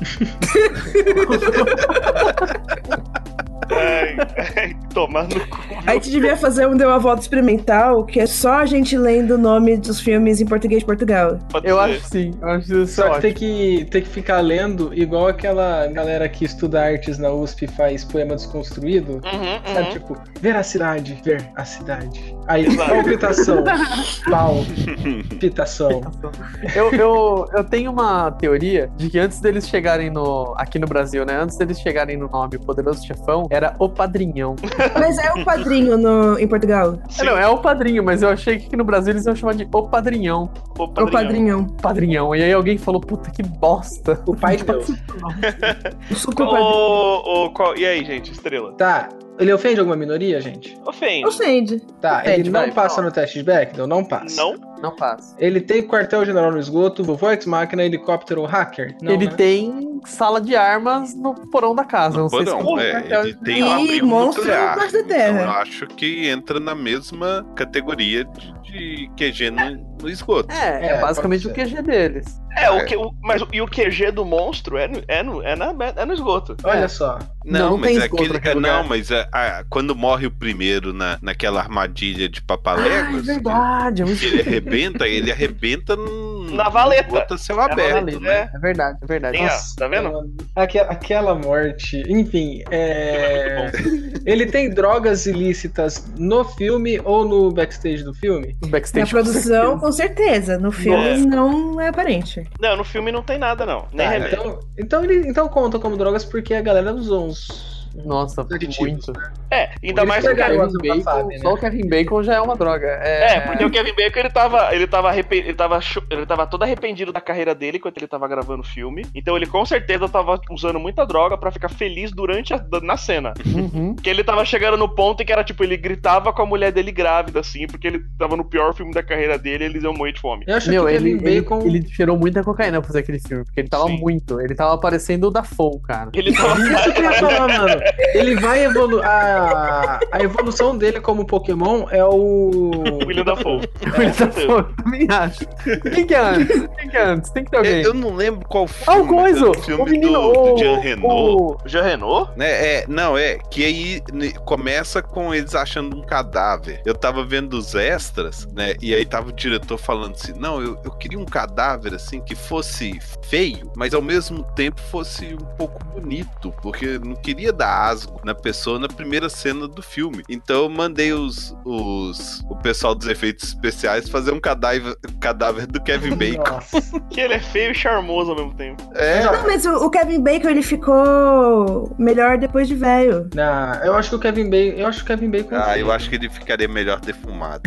Tomar no cu. A gente devia fazer um Deu a Volta Experimental, que é só a gente lendo o nome dos filmes em português de Portugal. Pode Eu ser. acho que sim. Eu acho isso Só que ótimo. tem que ficar lendo igual aquela galera que estuda artes na USP faz poema desconstruído. Sabe, tipo, ver a cidade, ver a cidade. Aí, Exato. palpitação, palpitação. Eu tenho uma teoria de que antes deles chegarem aqui no Brasil, né? Antes deles chegarem no nome Poderoso Chefão, era O Padrinhão. Mas é o padrinho em Portugal. Não, é O Padrinho, mas eu achei que aqui no Brasil eles iam chamar de O Padrinhão. O O padrinhão. Padrinhão. E aí alguém falou, puta, que bosta. O pai de Deus. O super padrinho. E aí, gente, estrela? Tá, ele ofende alguma minoria, gente? Ofende. Ofende. Tá, Ofende, ele não vai, passa fala. no teste de Bechdel? Não passa. Não? Não passa. Ele tem quartel-general no esgoto, vovô ex-máquina, helicóptero ou hacker? Não, Ele né? tem sala de armas no porão da casa. Não sei se Porão, é ele tem um E abrigo monstro nuclear. embaixo da terra. Então eu acho que entra na mesma categoria de QG no esgoto. É basicamente o pode QG deles. Mas o QG do monstro é no esgoto. Olha só. Não mas tem é esgoto aquele, naquele lugar. não, mas quando morre o primeiro naquela armadilha de Ah, é papaléguas, verdade. É que ele arrebenta Na valeta. esgoto a céu aberto. valeta, né? É verdade, é verdade. Tem Nossa. tá vendo? Aquela morte. Enfim, Muito ele tem drogas ilícitas no filme ou no backstage do filme? O Na backstage. com produção, certeza. com certeza. No filme não é aparente. Não, no filme não tem nada, não. Nem Tá, remédio. então conta como drogas porque a galera usou Nossa, aditivos, muito. né? Ainda Eles mais que o pegaram Kevin as Bacon, Fábio, né? só o Kevin Bacon já é uma droga. porque o Kevin Bacon ele tava todo arrependido da carreira dele enquanto ele tava gravando o filme. Então ele com certeza tava usando muita droga pra ficar feliz na cena. Uhum. Porque ele tava chegando no ponto em que era tipo, ele gritava com a mulher dele grávida, assim, porque ele tava no pior filme da carreira dele e eles iam morrer de fome. Eu acho Meu, que o Kevin ele Bacon. cheirou muita cocaína pra fazer aquele filme, porque ele tava Sim. muito. Ele tava parecendo o Dafoe, cara. Ele tava. Isso que eu ia falar, mano. Ele vai evoluir. A evolução dele como Pokémon é o. William Dafoe. Ele Dafoe, eu também acho. Quem que é antes? Tem que ter alguém. Eu não lembro qual Ah, filme. o coisa! O filme O menino, do Jean Reno. Jean Reno? Né, que aí começa com eles achando um cadáver. Eu tava vendo os extras, né, e aí tava o diretor falando assim, não, eu queria um cadáver, assim, que fosse feio, mas ao mesmo tempo fosse um pouco bonito, porque eu não queria dar asco na pessoa na primeira cena do filme. Então eu mandei o pessoal dos efeitos especiais fazer um cadáver do Kevin Bacon. Nossa. Que ele é feio e charmoso ao mesmo tempo. Não, mas o Kevin Bacon, ele ficou melhor depois de velho. Não, eu acho que o Kevin Bacon. Eu acho que ele ficaria melhor defumado.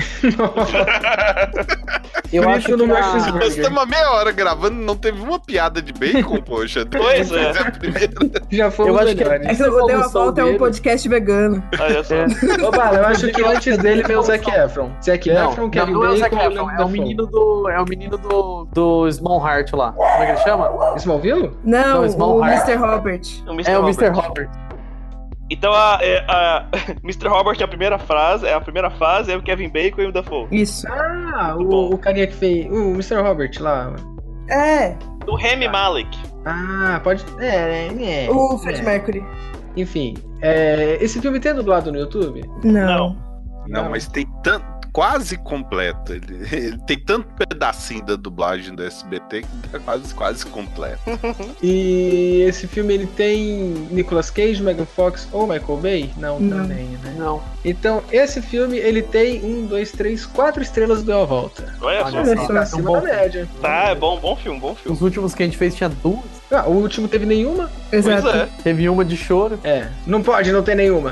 Eu acho que no Nós Marcos estamos há meia hora gravando e não teve uma piada de bacon, poxa. Pois é. A primeira. Já fomos Eu acho que melhores. É que o Deu a evolução Volta é um dele. podcast vegano. Olha só. Ô, Bala, eu acho que antes dele veio o Zac Efron. Zac Efron, Kevin não é o Zac Bacon. Efron, é o menino do Small Heart lá. Como é que ele chama? Smallville? Não, Não, Small o Heart. Mr. Robert. É o Mr. Robert. Então a Mr. Robert é a primeira fase, é o Kevin Bacon e o Dafoe. Isso. Ah, o carinha que fez. O Mr. Robert lá. É, O Rami Malek. Ah, pode. o Fred Mercury. Enfim, esse filme tem dublado no YouTube? Não. Não, mas tem tanto. Quase completo. Ele tem tanto pedacinho da dublagem do SBT que tá quase completo. E esse filme ele tem Nicolas Cage, Megan Fox ou Michael Bay? Não, Não. também, né? Não. Então, esse filme ele tem 4 estrelas Deu a Volta. Olha Olha só. só. Tá acima da média. Tá, é bom filme. Os últimos que a gente fez tinha 2. Ah, o último teve nenhuma? Exato. Pois é. Teve uma de choro. Não pode não ter nenhuma.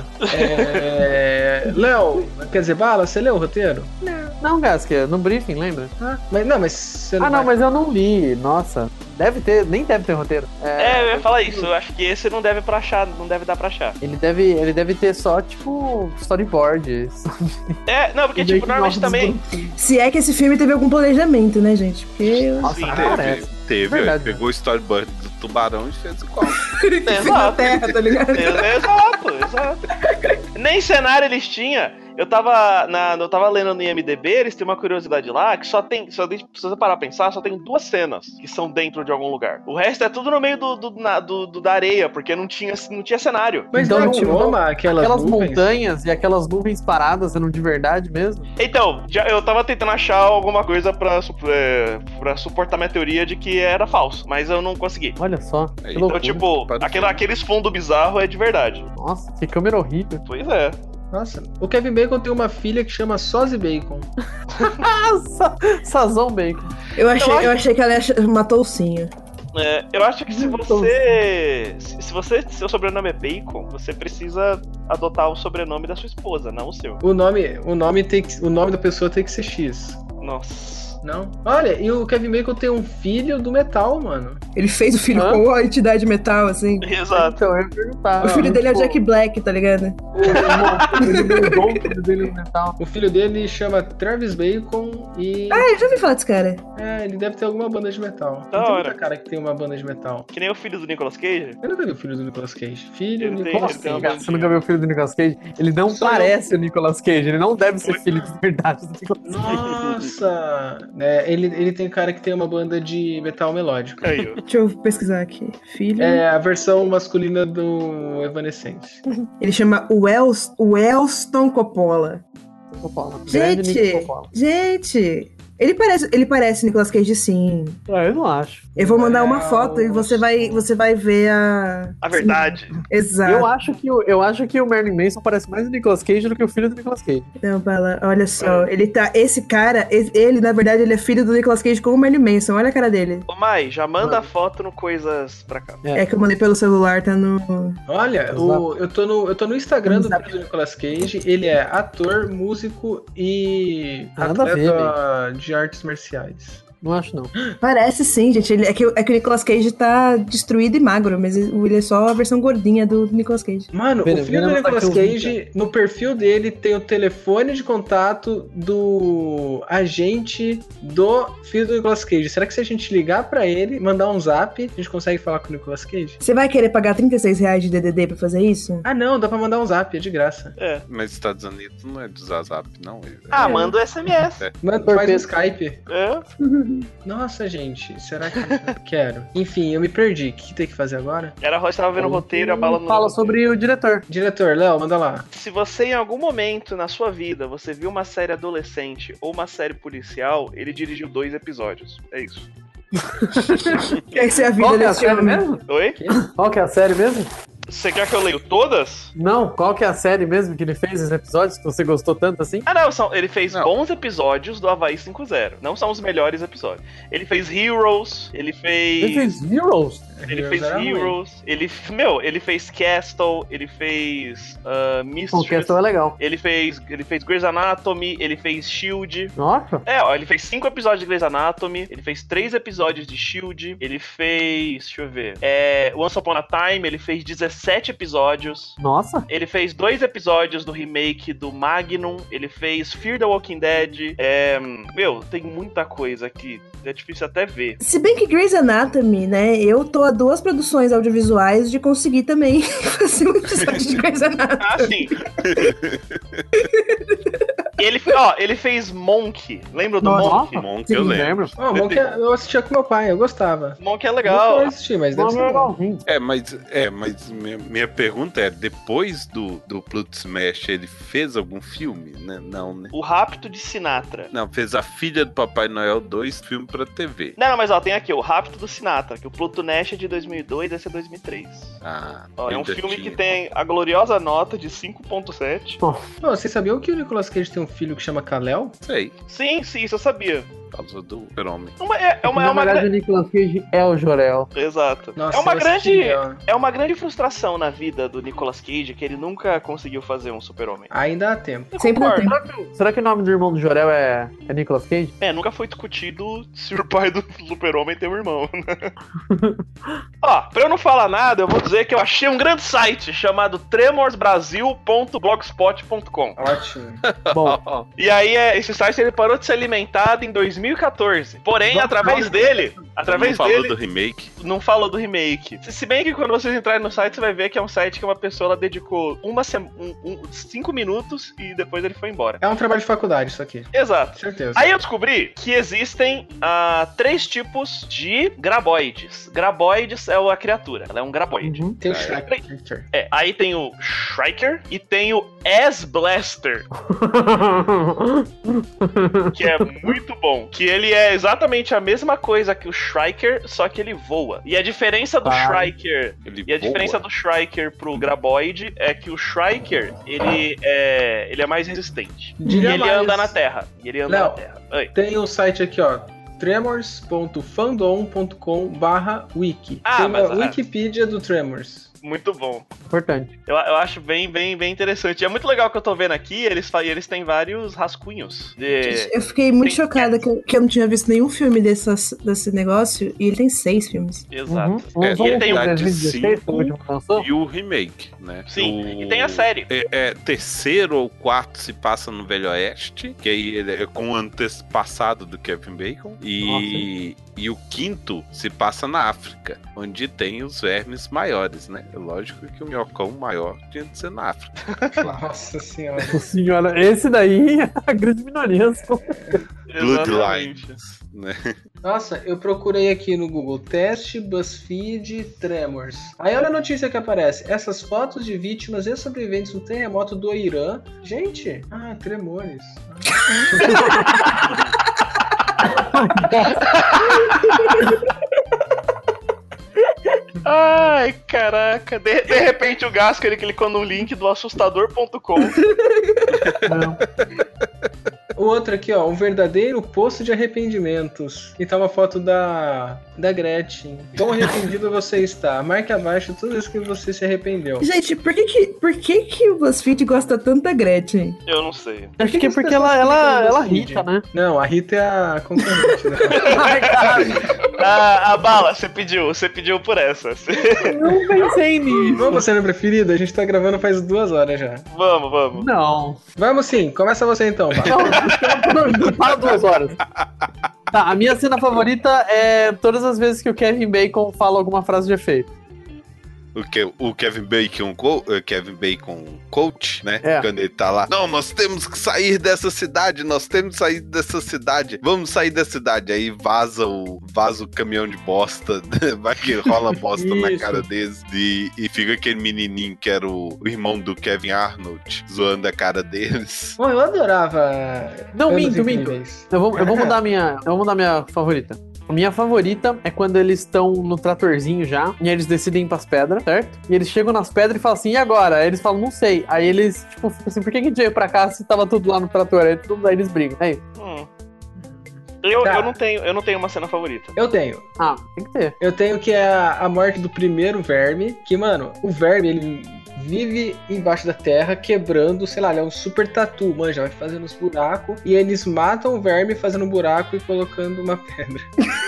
Léo, quer dizer, Bala, você leu o roteiro? Não, Gaskia, no briefing, lembra? Mas você não Ah, não, vai- mas eu não li. Nossa. Nem deve ter roteiro. Eu ia falar isso. Eu acho que esse não deve dar pra achar. Ele deve ter só, tipo, storyboard. Não, porque, tipo, normalmente também. Se é que esse filme teve algum planejamento, né, gente? Porque Nossa, Sim, não Teve, parece. ele pegou o storyboard do tubarão e fez igual. ele fez na terra, tá ligado? Exato. Nem cenário eles tinham. Eu tava lendo no IMDB, eles têm uma curiosidade lá que se você parar pra pensar, só tem 2 cenas que são dentro de algum lugar. O resto é tudo no meio da areia, porque não tinha cenário. Mas Então, não tipo, Roma, aquelas nuvens? montanhas e aquelas nuvens paradas eram de verdade mesmo? Então, eu tava tentando achar alguma coisa pra suportar minha teoria de que era falso, mas eu não consegui. Olha só. Que Então, Então, loucura. tipo, aqueles fundos bizarros é de verdade. Nossa, que câmera horrível. Pois é. Nossa, o Kevin Bacon tem uma filha que chama Sozy Bacon. Sazão Bacon. Eu achei que ela matou o Cinho. Eu acho que se seu sobrenome é Bacon, você precisa adotar o sobrenome da sua esposa, não o seu. O nome da pessoa tem que ser X. Nossa. Não? Olha, e o Kevin Bacon tem um filho do metal, mano. Ele fez o filho Hã? com a entidade metal, assim. Exato. Então, eu ia perguntar. O filho dele é o tipo, Jack Black, tá ligado? Ele mudou o filho dele no metal. O filho dele chama Travis Bacon e... Ah, eu já ouvi falar desse cara. ele deve ter alguma banda de metal. Da Tem hora. muita cara que tem uma banda de metal. Que nem o filho do Nicolas Cage. Eu nunca vi o filho do Nicolas Cage. Filho Ele do tem- Nicolas ele tem uma Cage. banda. Você nunca viu o filho do Nicolas Cage? Ele não Só parece o Nicolas Cage. Ele não deve ser filho de verdade do Nicolas Cage. Nossa! Ele tem cara que tem uma banda de metal melódico. Aí, ó. Deixa eu pesquisar aqui. Filho. É a versão masculina do Evanescence. Ele chama Wellston Coppola. Grande Nick Gente, Coppola. gente, Ele parece Nicolas Cage, sim. Eu não acho. Eu vou mandar uma foto e você vai ver A verdade. Exato. Eu acho que o Marilyn Manson parece mais o Nicolas Cage do que o filho do Nicolas Cage. Não, Bala, olha só. Esse cara, ele, na verdade, ele é filho do Nicolas Cage com o Marilyn Manson. Olha a cara dele. Ô, Mai, já manda a foto no Coisas pra cá. É que eu mandei pelo celular, tá no... Olha, eu tô no Instagram do filho do Nicolas Cage. Ele é ator, músico e Nada a ver, atleta de artes marciais. Não acho, não. Parece sim, gente. É que o Nicolas Cage tá destruído e magro, mas ele é só a versão gordinha do Nicolas Cage. Mano, o filho do Nicolas Cage, no perfil dele, tem o telefone de contato do agente do filho do Nicolas Cage. Será que se a gente ligar pra ele, mandar um zap, a gente consegue falar com o Nicolas Cage? Você vai querer pagar R$36 de DDD pra fazer isso? Ah, não, dá pra mandar um zap, é de graça. É. Mas Estados Unidos não é de usar zap, não. Manda o SMS. Mano, faz um Skype. É. Nossa, gente, será que eu quero? Enfim, eu me perdi. O que tem que fazer agora? Era a tava vendo o roteiro e a bala não. Fala sobre o diretor. Diretor, Léo, manda lá. Se você em algum momento na sua vida você viu uma série adolescente ou uma série policial, ele dirigiu 2 episódios. É isso. Quer ser a vida Qual que é a desse série homem? mesmo? Oi? Qual que é a série mesmo? Você quer que eu leio todas? Não, qual que é a série mesmo que ele fez, os episódios que você gostou tanto assim? Ah, não, ele fez bons episódios do Havaí 5.0. Não são os melhores episódios. Ele fez Heroes, ele fez Heroes? Ele fez Heroes, ele fez Castle, ele fez Mistress. O Castle é legal. Ele fez Grey's Anatomy, ele fez Shield. Nossa. Ele fez 5 episódios de Grey's Anatomy, ele fez 3 episódios de Shield, ele fez, deixa eu ver, Once Upon a Time, ele fez 17 episódios. Nossa. Ele fez 2 episódios do remake do Magnum, ele fez Fear the Walking Dead. Tem muita coisa aqui, é difícil até ver. Se bem que Grey's Anatomy, né, eu tô a 2 produções audiovisuais de conseguir também fazer um episódio de Grey's Anatomy. Ah, sim. Ele fez Monk. Lembra do Monk? Monk eu lembro. Monk eu assistia com meu pai, eu gostava. Monk é legal. Eu assisti, mas deve ser bom. Mas minha pergunta é, depois do Pluto Smash, ele fez algum filme? Né? Não, né? O Rapto de Sinatra. Não, fez A Filha do Papai Noel 2, filme pra TV. Não, mas tem aqui, o Rapto do Sinatra, que o Pluto Nash é de 2002, esse é 2003. É um filme que tem a gloriosa nota de 5.7. Vocês sabiam que o Nicolas Cage tem um filho que chama Kal-El? Sei. Sim, isso eu sabia. Por causa do Super-Homem. Na verdade, o Nicolas Cage é o Jor-El. Exato. Nossa, é uma grande frustração na vida do Nicolas Cage que ele nunca conseguiu fazer um Super-Homem. Ainda há tempo. Sempre dá tempo. Será que o nome do irmão do Jor-El é Nicolas Cage? Nunca foi discutido se o pai do Super-Homem tem um irmão, né? Pra eu não falar nada, eu vou dizer que eu achei um grande site chamado tremorsbrasil.blogspot.com. Ótimo. Bom. E aí, esse site ele parou de ser alimentado em 2014. Porém, através dele... Não falou do remake. Não falou do remake. Se bem que quando vocês entrarem no site, você vai ver que é um site que uma pessoa ela dedicou 5 minutos e depois ele foi embora. É um trabalho de faculdade isso aqui. Exato. Certeza. Aí eu descobri que existem 3 tipos de graboides. Graboides é a criatura. Ela é um graboide. Tem o Shrike. Aí tem o Shrieker e tem o S-Blaster. Que é muito bom. Que ele é exatamente a mesma coisa que o Shrieker, só que ele voa. E a diferença do Shrieker diferença do Shrieker pro graboide é que o Shrieker, ele é mais resistente. E ele anda na terra. Tem um site aqui, ó. tremors.fandom.com/wiki. Tem a Wikipedia do Tremors. Muito bom. Importante. Eu acho bem interessante. É muito legal que eu tô vendo aqui, eles têm vários rascunhos. Eu fiquei muito chocada que eu não tinha visto nenhum filme desse negócio, e ele tem 6 filmes. Exato. E ele tem o 2016, e o remake, né? Sim, e tem a série. Terceiro ou quarto se passa no Velho Oeste, que aí ele é com o antepassado do Kevin Bacon. E o quinto se passa na África, onde tem os vermes maiores, né? É lógico que o minhocão maior tinha de ser na África. Nossa senhora. Esse daí é a grande minoria. Bloodlines, né? Nossa, eu procurei aqui no Google teste BuzzFeed Tremors. Aí olha a notícia que aparece. Essas fotos de vítimas e sobreviventes do terremoto do Irã. Gente, Tremores. Ai, caraca. De repente o Gasco, ele clicou no link do assustador.com. Não. O outro aqui, ó, um verdadeiro poço de arrependimentos. E tá uma foto da Gretchen. Quão arrependido você está? Marque abaixo tudo isso que você se arrependeu. Gente, por que o BuzzFeed gosta tanto da Gretchen? Eu não sei. Acho que é as porque pessoas ela clicam no irrita, né? Não, a Rita é a concorrente, né? Ai, cara, A Bala, você pediu por essa. não pensei nisso. Vamos pra cena preferida? A gente tá gravando faz 2 horas já. Vamos. Não. Vamos sim, começa você então, Bala. Não, para 2 horas. Tá, a minha cena favorita é todas as vezes que o Kevin Bacon fala alguma frase de efeito. O Kevin Bacon, coach, né? É. Quando ele tá lá. Não, nós temos que sair dessa cidade. Vamos sair dessa cidade. Aí vaza o caminhão de bosta. Vai que rola bosta na Isso. cara deles. E fica aquele menininho que era o irmão do Kevin Arnold zoando a cara deles. Bom, eu adorava. Não, Anos minto. Incríveis. Eu vou mudar minha favorita. A minha favorita é quando eles estão no tratorzinho já, e eles decidem ir pras pedras, certo? E eles chegam nas pedras e falam assim, e agora? Aí eles falam, não sei. Aí eles, tipo, ficam assim, por que a gente veio pra cá se tava tudo lá no trator? Aí eles brigam. Aí, Eu não tenho uma cena favorita. Eu tenho. tem que ter. Eu tenho que é a morte do primeiro verme. Que, mano, o verme, ele vive embaixo da terra, quebrando, sei lá, ele é um super tatu, manja, vai fazendo uns buracos. E eles matam o verme fazendo um buraco e colocando uma pedra.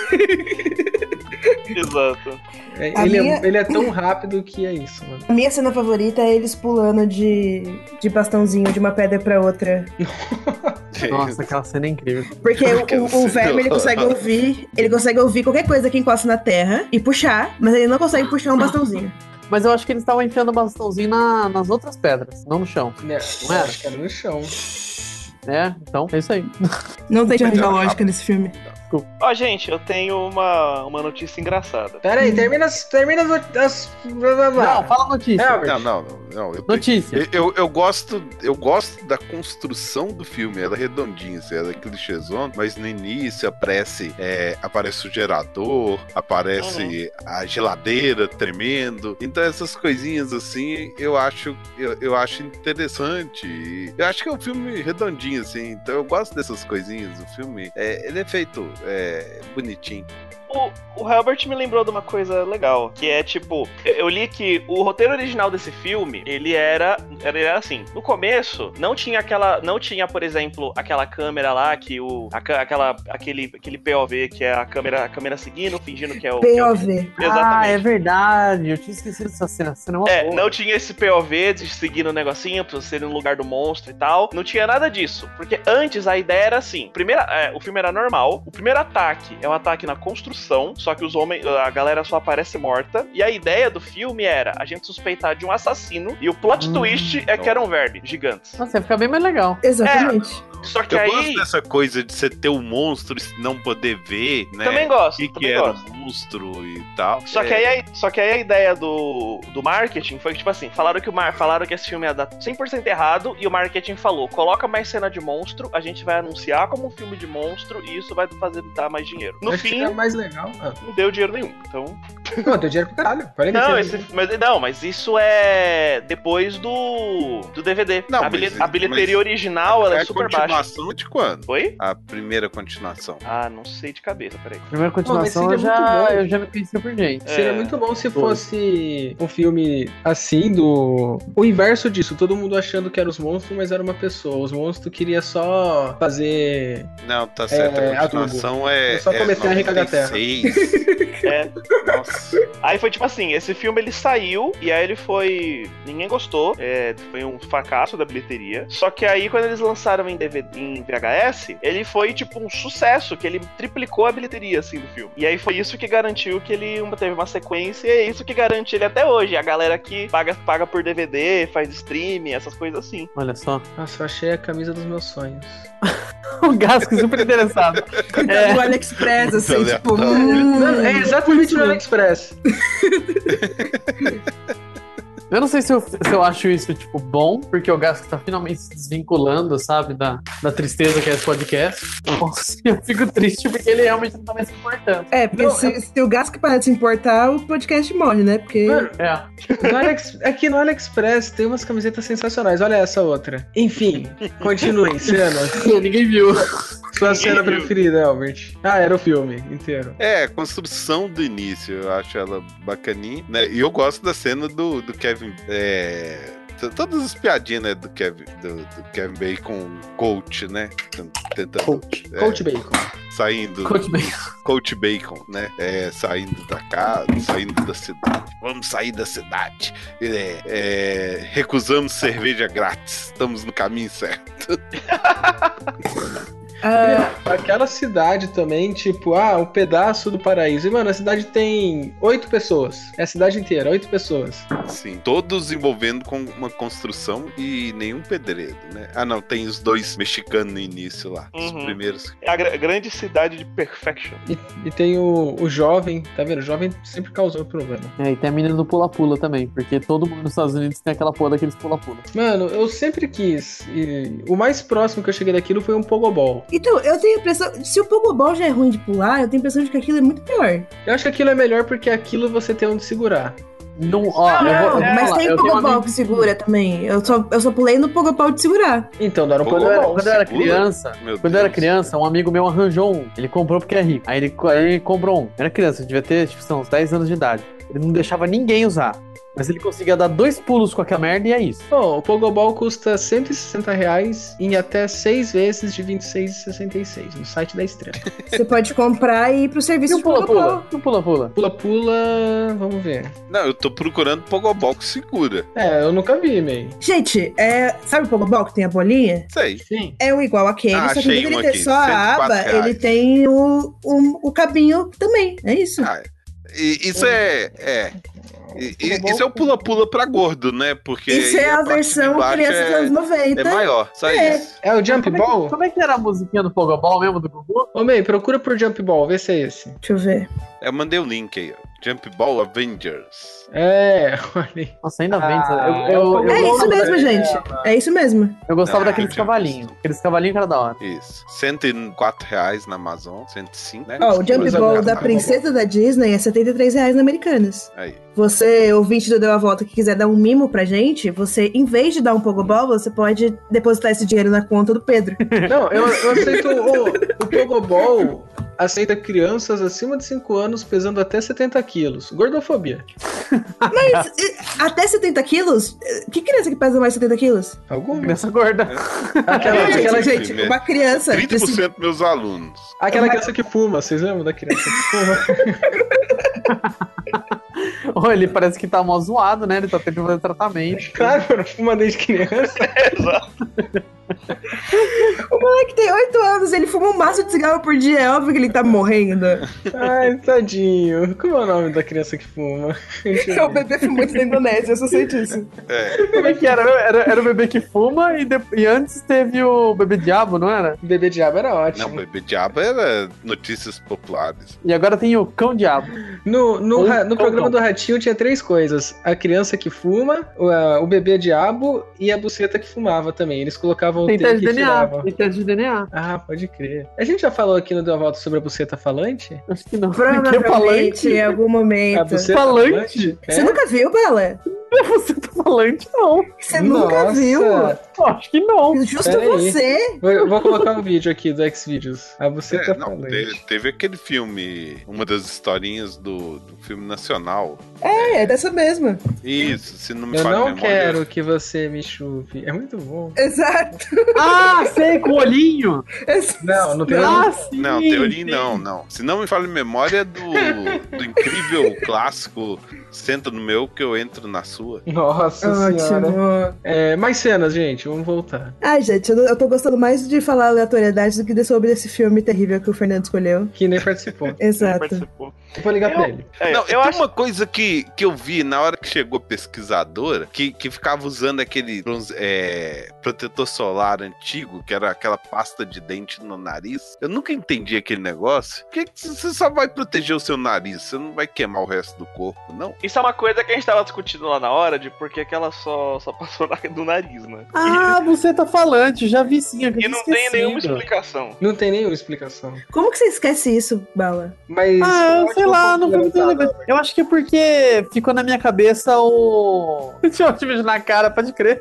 Exato. Ele é tão rápido que é isso, mano. A minha cena favorita é eles pulando de bastãozinho de uma pedra pra outra. Nossa, aquela cena é incrível. Porque o verme, ele consegue ouvir qualquer coisa que encosta na terra e puxar, mas ele não consegue puxar um bastãozinho. Mas eu acho que eles estavam enfiando o bastãozinho nas outras pedras, não no chão. Não era? Acho que era no chão. É, então é isso aí. Não tem lógica nesse filme. Ó, gente, eu tenho uma notícia engraçada. Pera aí, termina as... Não, fala a notícia. Albert. Não. Notícia. Eu gosto da construção do filme. Ela é redondinha, assim, ela é clichêzona, mas no início aparece o gerador, aparece a geladeira tremendo. Então essas coisinhas assim, eu acho interessante. Eu acho que é um filme redondinho, assim. Então eu gosto dessas coisinhas. O filme, ele é feito bonitinho. O Herbert me lembrou de uma coisa legal, que é tipo, eu li que o roteiro original desse filme, ele era assim, no começo não tinha, por exemplo, aquela câmera lá que aquele POV que é a câmera seguindo, fingindo que é o POV. Exatamente. É verdade, eu tinha esquecido dessa cena. Essa cena é uma boa. Não tinha esse POV de seguir no negocinho pra você ir no lugar do monstro e tal. Não tinha nada disso. Porque antes a ideia era assim: o filme era normal. O primeiro ataque é um ataque na construção. Só que a galera só aparece morta. E a ideia do filme era a gente suspeitar de um assassino. E o plot twist é que eram vermes gigantes. Nossa, ia ficar bem mais legal. Exatamente. Só que Eu aí. gosto dessa coisa de você ter um monstro e não poder ver, né? Também gosto. O que era o monstro e tal. Só que aí a ideia do marketing foi que, tipo assim, falaram que esse filme ia dar 100% errado e o marketing falou, coloca mais cena de monstro, a gente vai anunciar como um filme de monstro e isso vai fazer dar mais dinheiro. No Acho que fim, é mais legal. não deu dinheiro nenhum, então... Não, deu dinheiro pro caralho. Mas isso é depois do DVD. Não, a bilheteria original, ela é super baixa. A continuação de quando? Oi? A primeira continuação. Ah, não sei de cabeça, peraí. Primeira continuação Pô, mas seria muito bom. eu já me conhecia por gente. Seria muito bom se fosse um filme assim, o inverso disso. Todo mundo achando que eram os monstros, mas era uma pessoa. Os monstros queriam só fazer... Não, tá certo. A continuação é só cometer a arrecar a terra. 96. Nossa. Aí foi tipo assim, esse filme ele saiu e aí ele foi... Ninguém gostou, foi um fracasso da bilheteria. Só que aí quando eles lançaram em DVD, em VHS, ele foi tipo um sucesso, que ele triplicou a bilheteria assim do filme. E aí foi isso que garantiu que ele teve uma sequência e é isso que garante ele até hoje. A galera que paga por DVD, faz streaming, essas coisas assim. Olha só. Nossa, eu achei a camisa dos meus sonhos. O Gasco super interessado. Tá no AliExpress, assim, tipo... É exatamente no AliExpress. Eu não sei se eu acho isso, tipo, bom, porque o Gask tá finalmente se desvinculando, sabe, da tristeza que é esse podcast. Ou se eu fico triste porque ele realmente não tá mais se importando. Porque Não, se o Gask parar de se importar, o podcast morre, né? Porque... Mano, É. aqui no AliExpress tem umas camisetas sensacionais. Olha essa outra. Enfim, continuem, cenas. Ninguém viu. Sua cena preferida, Albert? Ah, era o filme inteiro. A construção do início, eu acho ela bacaninha, né? E eu gosto da cena do Kevin. Todas as piadinhas, né, do Kevin Bacon, coach, né? Tentando. Coach Bacon. Saindo. Coach Bacon, né? Saindo da casa, saindo da cidade. Vamos sair da cidade. Recusamos cerveja grátis. Estamos no caminho certo. Aquela cidade também, tipo, um pedaço do paraíso. E, mano, a cidade tem 8 pessoas. É a cidade inteira, 8 pessoas. Sim, todos envolvendo com uma construção e nenhum pedreiro, né? Ah, não, tem os 2 mexicanos no início lá, os primeiros. É a grande cidade de Perfection. E tem o jovem, tá vendo? O jovem sempre causou problema. E tem a menina do pula-pula também, porque todo mundo nos Estados Unidos tem aquela porra daqueles pula-pula. Mano, eu sempre quis. E o mais próximo que eu cheguei daquilo foi um pogobol. Então, eu tenho a impressão... Se o pogobol já é ruim de pular, eu tenho a impressão de que aquilo é muito pior. Eu acho que aquilo é melhor porque aquilo você tem onde segurar. Não, mas tem pogobol que segura também. Eu só pulei no pogobol de segurar. Então, deram um Quando pogobol. eu era criança, um amigo meu arranjou um. Ele comprou porque é rico. Aí ele comprou um. Era criança, devia ter, tipo, uns 10 anos de idade. Ele não deixava ninguém usar. Mas ele conseguia dar 2 pulos com aquela merda e é isso. Bom, o pogobol custa R$160 em até 6 vezes de R$26,66 no site da Estrela. Você pode comprar e ir pro serviço de pula-pula. Pula-pula. Pula-pula, vamos ver. Não, eu tô procurando pogobol que segura. Eu nunca vi, meio. Gente, sabe o pogobol que tem a bolinha? Sei. Sim. É um igual aquele, só que achei em vez um de ele ter aqui, só a aba, R$104. ele tem o cabinho também. É isso. Isso isso é o pula-pula pra gordo, né? Porque Isso é a versão criança dos anos 90. É maior, só isso. É o Jump Ball? Como é que era a musiquinha do Pogobol mesmo, do Gugu? Ô, May, procura por Jump Ball, vê se é esse. Deixa eu ver. Eu mandei o link aí, ó. Jump Ball Avengers. Olha aí. Nossa, ainda vem. É isso mesmo, gente. É isso mesmo. Eu gostava Não, daqueles eu tinha cavalinhos. visto. Aqueles cavalinhos que era da hora. Isso. R$104 na Amazon, 105, né? Ó, o Jump Coisa Ball boa. da princesa da Disney é R$73 na Americanas. Aí. Você, ouvinte do Deu a Volta, que quiser dar um mimo pra gente, você, em vez de dar um pogobol, você pode depositar esse dinheiro na conta do Pedro. Não, eu aceito o pogobol. Aceita crianças acima de 5 anos pesando até 70 quilos. Gordofobia. Mas até 70 quilos? Que criança que pesa mais 70 quilos? Alguma? Criança gorda. Gente, uma criança... 30% dos meus alunos. Aquela criança que fuma. Vocês lembram da criança que fuma? Ou ele parece que tá mó zoado, né? Ele tá tendo que fazer tratamento. Claro, mano, fuma desde criança. Exato. O moleque tem 8 anos, ele fuma um maço de cigarro por dia, é óbvio que ele tá morrendo. Ai, tadinho. Como é o nome da criança que fuma? É o bebê fumante da Indonésia, eu só sei disso. Como é que era? Era o bebê que fuma e antes teve o bebê diabo, não era? Bebê diabo era ótimo. Não, Bebê Diabo era notícias populares. E agora tem o cão diabo. No programa do Ratinho tinha 3 coisas. A criança que fuma, o bebê diabo e a buceta que fumava também. Eles colocavam Tem o tempo teste de que DNA. tirava. Tem teste de DNA. Ah, pode crer. A gente já falou aqui no Deu a Volta sobre a buceta falante? Acho que não. Provavelmente, em algum A momento. buceta Falante? Você nunca viu, Bela? Você tá falante, não. Você nunca viu? Acho que não. Justo Pera aí. você. Vou colocar um vídeo aqui do Xvideos. A buceta falante. Teve aquele filme, uma das historinhas do filme nacional. É dessa mesma. Isso, se não me Eu falha a não memória. quero que você me chuve. É muito bom. Exato. Ah, sei, com o olhinho. Não tem Ah, sim. Não, teoria não. Se não me falha a memória do incrível clássico Senta no meu que eu entro na sua. Nossa senhora. Ótimo. Mais cenas, gente. Vamos voltar. Ai, gente, eu tô gostando mais de falar aleatoriedades do que sobre esse filme terrível que o Fernando escolheu. Que nem participou. Exato. Participou. Vou ligar pra ele. Não, Eu tem acho. uma coisa que eu vi na hora que chegou a pesquisadora, que ficava usando aquele protetor solar antigo, que era aquela pasta de dente no nariz. Eu nunca entendi aquele negócio. Por que você só vai proteger o seu nariz? Você não vai queimar o resto do corpo, não? Isso é uma coisa que a gente tava discutindo lá na na hora de porque que ela só passou do nariz, né? Ah, você tá falando, já vi sim. E não tem nenhuma explicação. Não tem nenhuma explicação. Como que você esquece isso, Bala? Mas. Sei lá, não foi muito legal. Eu acho que é porque ficou na minha cabeça o. Deixa eu te beijo na cara, pode crer.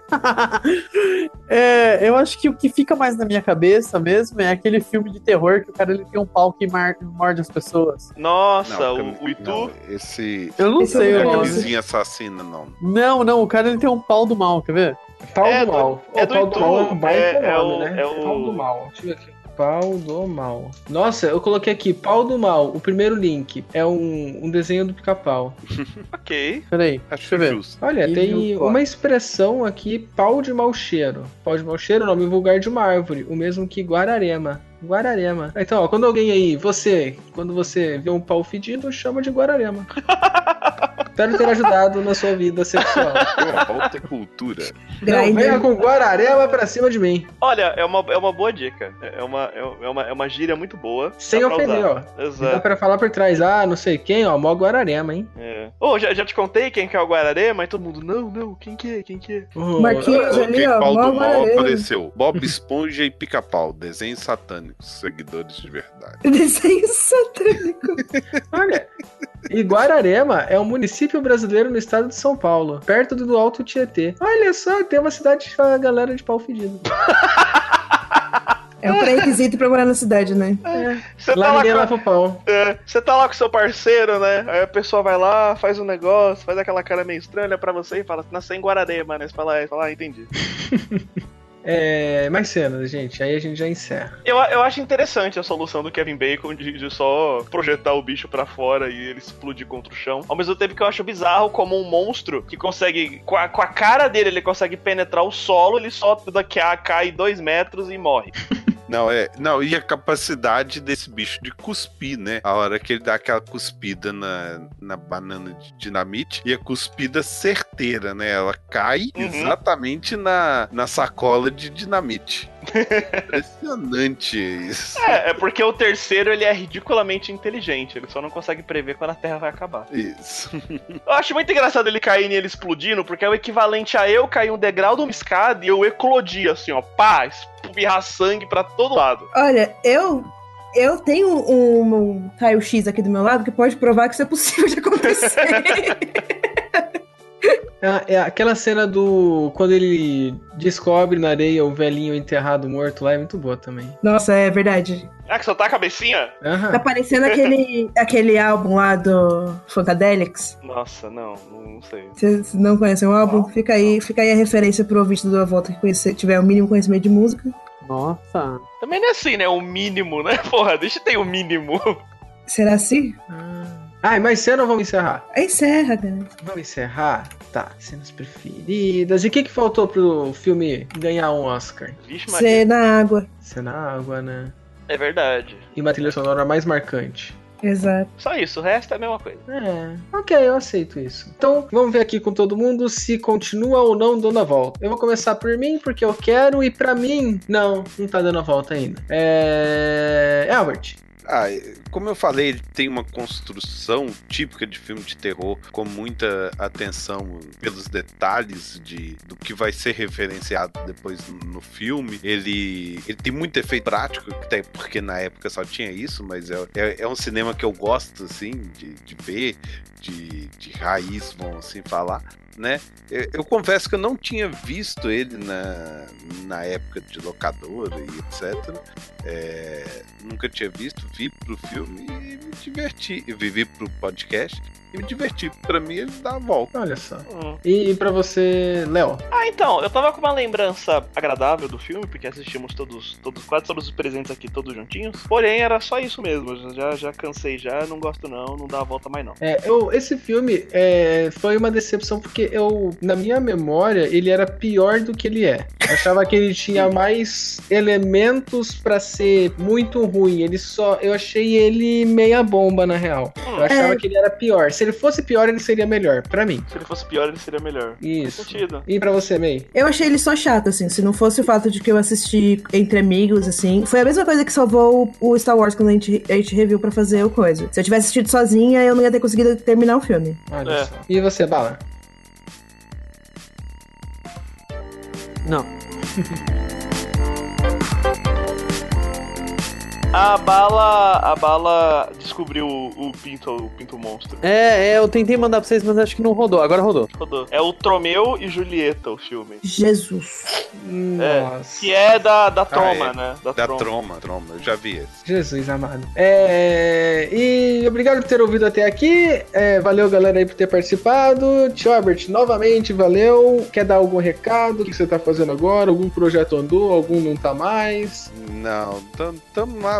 Eu acho que o que fica mais na minha cabeça mesmo é aquele filme de terror que o cara ele tem um pau que morde as pessoas. Nossa, o Itu. Não, esse. Eu não sei. Não é Eu a não, vizinha assassina, não. não, o cara ele tem um pau do mal, quer ver? Pau do mal. É O pau do mal é um baita é nome, o- né? é o- Pau do mal. Deixa eu ver aqui. Pau do mal. Nossa, eu coloquei aqui, pau do mal. O primeiro link é um desenho do pica-pau. Ok. Peraí, Acho deixa eu ver. justo. Olha, E tem viu, ó. uma expressão aqui, pau de mau cheiro. Pau de mau cheiro é o nome vulgar de uma árvore, o mesmo que guararema. Guararema. Então, ó, quando alguém aí, quando você vê um pau fedido, chama de guararema. Espero ter ajudado na sua vida sexual. Pô, falta cultura. Não Grindr. venha com guararema pra cima de mim. Olha, é uma boa dica. É uma gíria muito boa. Sem Dá pra ofender, usar. ó. Dá Exato. pra falar por trás, não sei quem, ó, mó guararema, hein? É. Já te contei quem que é o Guararema e todo mundo, não, quem que é? Oh, Marquinhos ali, Coloquei ó. pau mó do mal, guararema. apareceu Bob Esponja e Pica-Pau, desenhos satânicos, seguidores de verdade. Desenho satânico. Olha, e Guararema é um município brasileiro no estado de São Paulo, perto do Alto Tietê. Olha só, tem uma cidade com a galera de pau fedido. É um pré-requisito pra morar na cidade, né? Você Lá tá lá ninguém com- leva o pau. Você tá lá com seu parceiro, né? Aí a pessoa vai lá, faz um negócio, faz aquela cara meio estranha, olha pra você e fala, nasceu em Guararema, né? Você fala, entendi. Mais cenas, gente, aí a gente já encerra. Eu acho interessante a solução do Kevin Bacon de só projetar o bicho pra fora e ele explodir contra o chão. Ao mesmo tempo que eu acho bizarro como um monstro que consegue, com a cara dele, ele consegue penetrar o solo, ele só daqui a cai 2 metros e morre. Não, e a capacidade desse bicho de cuspir, né? A hora que ele dá aquela cuspida na banana de dinamite, e a cuspida certeira, né? Ela cai exatamente na sacola de dinamite. Impressionante isso. É porque o terceiro, ele é ridiculamente inteligente, ele só não consegue prever quando a Terra vai acabar. Isso. Eu acho muito engraçado ele cair e ele explodindo, porque é o equivalente a eu cair um degrau de uma escada e eu eclodir, assim, ó, pá, espirrar sangue pra todo lado. Olha, eu tenho um raio-x aqui do meu lado que pode provar que isso é possível de acontecer. É aquela cena quando ele descobre na areia o velhinho enterrado morto lá, é muito boa também. Nossa, é verdade. Ah, que só tá a cabecinha? Aham. Tá parecendo aquele álbum lá do Funkadelics. Nossa, não sei. Vocês não conhecem o álbum? Fica aí a referência pro ouvinte do A Volta que tiver o mínimo conhecimento de música. Nossa. Também não é assim, né? O mínimo, né? Porra, deixa eu ter o mínimo. Será assim? Mais cena ou vamos encerrar? Aí encerra, cara. Vamos encerrar? Tá, cenas preferidas. E o que faltou pro filme ganhar um Oscar? Vixe, Maria. Ser na água. Cena água, né? É verdade. E uma trilha sonora mais marcante. Exato. Só isso, o resto é a mesma coisa. Ok, eu aceito isso. Então, vamos ver aqui com todo mundo se continua ou não dando a volta. Eu vou começar por mim, porque eu quero, e pra mim, não tá dando a volta ainda. Albert. Como eu falei, ele tem uma construção típica de filme de terror, com muita atenção pelos detalhes do que vai ser referenciado depois no filme. Ele tem muito efeito prático, até porque na época só tinha isso, mas é um cinema que eu gosto, assim, de ver, de raiz, vamos assim falar. Né? Eu confesso que eu não tinha visto ele na época de locadora e etc. Nunca tinha visto, vi pro filme e me diverti. Eu vi pro podcast e me diverti. Pra mim, ele dá a volta. Olha só. E pra você, Léo? Então, eu tava com uma lembrança agradável do filme, porque assistimos quase todos os presentes aqui, todos juntinhos. Porém, era só isso mesmo. Já cansei, não gosto não dá a volta mais não. Esse filme foi uma decepção, porque na minha memória, ele era pior do que ele é. Eu achava que ele tinha mais elementos pra ser muito ruim. Eu achei ele meia bomba, na real. Eu achava que ele era pior. Se ele fosse pior, ele seria melhor, pra mim. Se ele fosse pior, ele seria melhor. Isso. Faz sentido. E pra você, May? Eu achei ele só chato, assim. Se não fosse o fato de que eu assisti entre amigos, assim. Foi a mesma coisa que salvou o Star Wars quando a gente reviu pra fazer o coisa. Se eu tivesse assistido sozinha, eu não ia ter conseguido terminar o filme. Olha só. E você, Bala? Não. A bala descobriu o pinto monstro. Eu tentei mandar pra vocês, mas acho que não rodou. Agora rodou. É o Tromeu e Julieta, o filme. Jesus. Nossa. Que é da Troma, né? Da Troma, eu já vi esse. Jesus amado. E obrigado por ter ouvido até aqui. Valeu, galera, aí, por ter participado. Tio Albert, novamente, valeu. Quer dar algum recado? O que você tá fazendo agora? Algum projeto andou? Algum não tá mais? Não, tamo lá,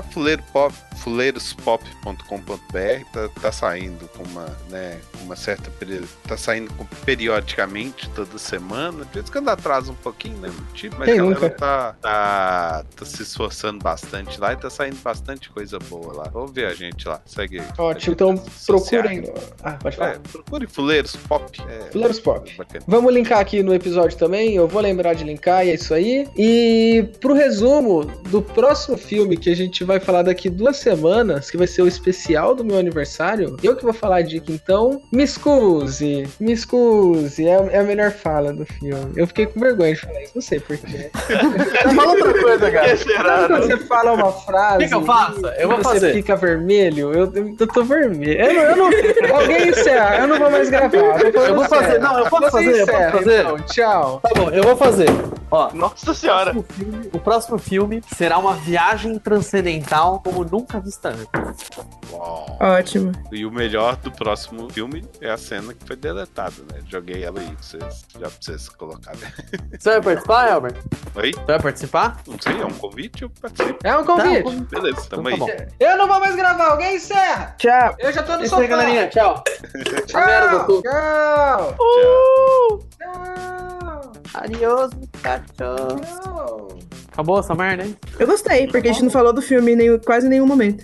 fuleirospop.com.br, tá saindo com uma certa... Tá saindo periodicamente, toda semana. Por isso que anda atrasa um pouquinho, né? Mas a galera tá se esforçando bastante lá e tá saindo bastante coisa boa lá. Vamos ver a gente lá, segue aí. Ótimo, então procurem... pode falar. Procure Fuleiros Pop. Fuleiros Pop. Bacana. Vamos linkar aqui no episódio também, eu vou lembrar de linkar e é isso aí. E pro resumo do próximo filme que a gente vai falar daqui 2 semanas, que vai ser o especial do meu aniversário, eu que vou falar a dica então. Me excuse, é a melhor fala do filme. Eu fiquei com vergonha de falar isso, não sei porquê. Fala outra coisa, cara. Sabe quando você fala uma frase, O que eu faço? Eu vou você fazer. fica vermelho, eu tô vermelho. Eu não alguém encerra, eu não vou mais gravar. Eu vou fazer, não, eu posso fazer, Então, tchau. Tá bom, eu vou fazer. Ó, Nossa senhora. o próximo filme será uma viagem transcendental como nunca vista antes. Uau. Ótimo. E o melhor do próximo filme é a cena que foi deletada, né? Joguei ela aí pra vocês colocarem. Você vai participar, Albert? Oi? Você vai participar? Não sei, é um convite? Eu participo. É um convite. Tá, Beleza, tamo então tá aí. bom. Eu não vou mais gravar, alguém encerra. Tchau. Eu já tô no É isso aí, sofá. galerinha. Tchau. Tchau, merda, tu. tchau. Tchau. Tchau. Adiós, muchachos. Tchau. Acabou essa merda, hein? Eu gostei, porque a gente não falou do filme em quase nenhum momento.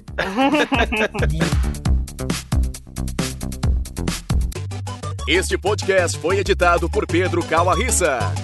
Este podcast foi editado por Pedro Calarissa.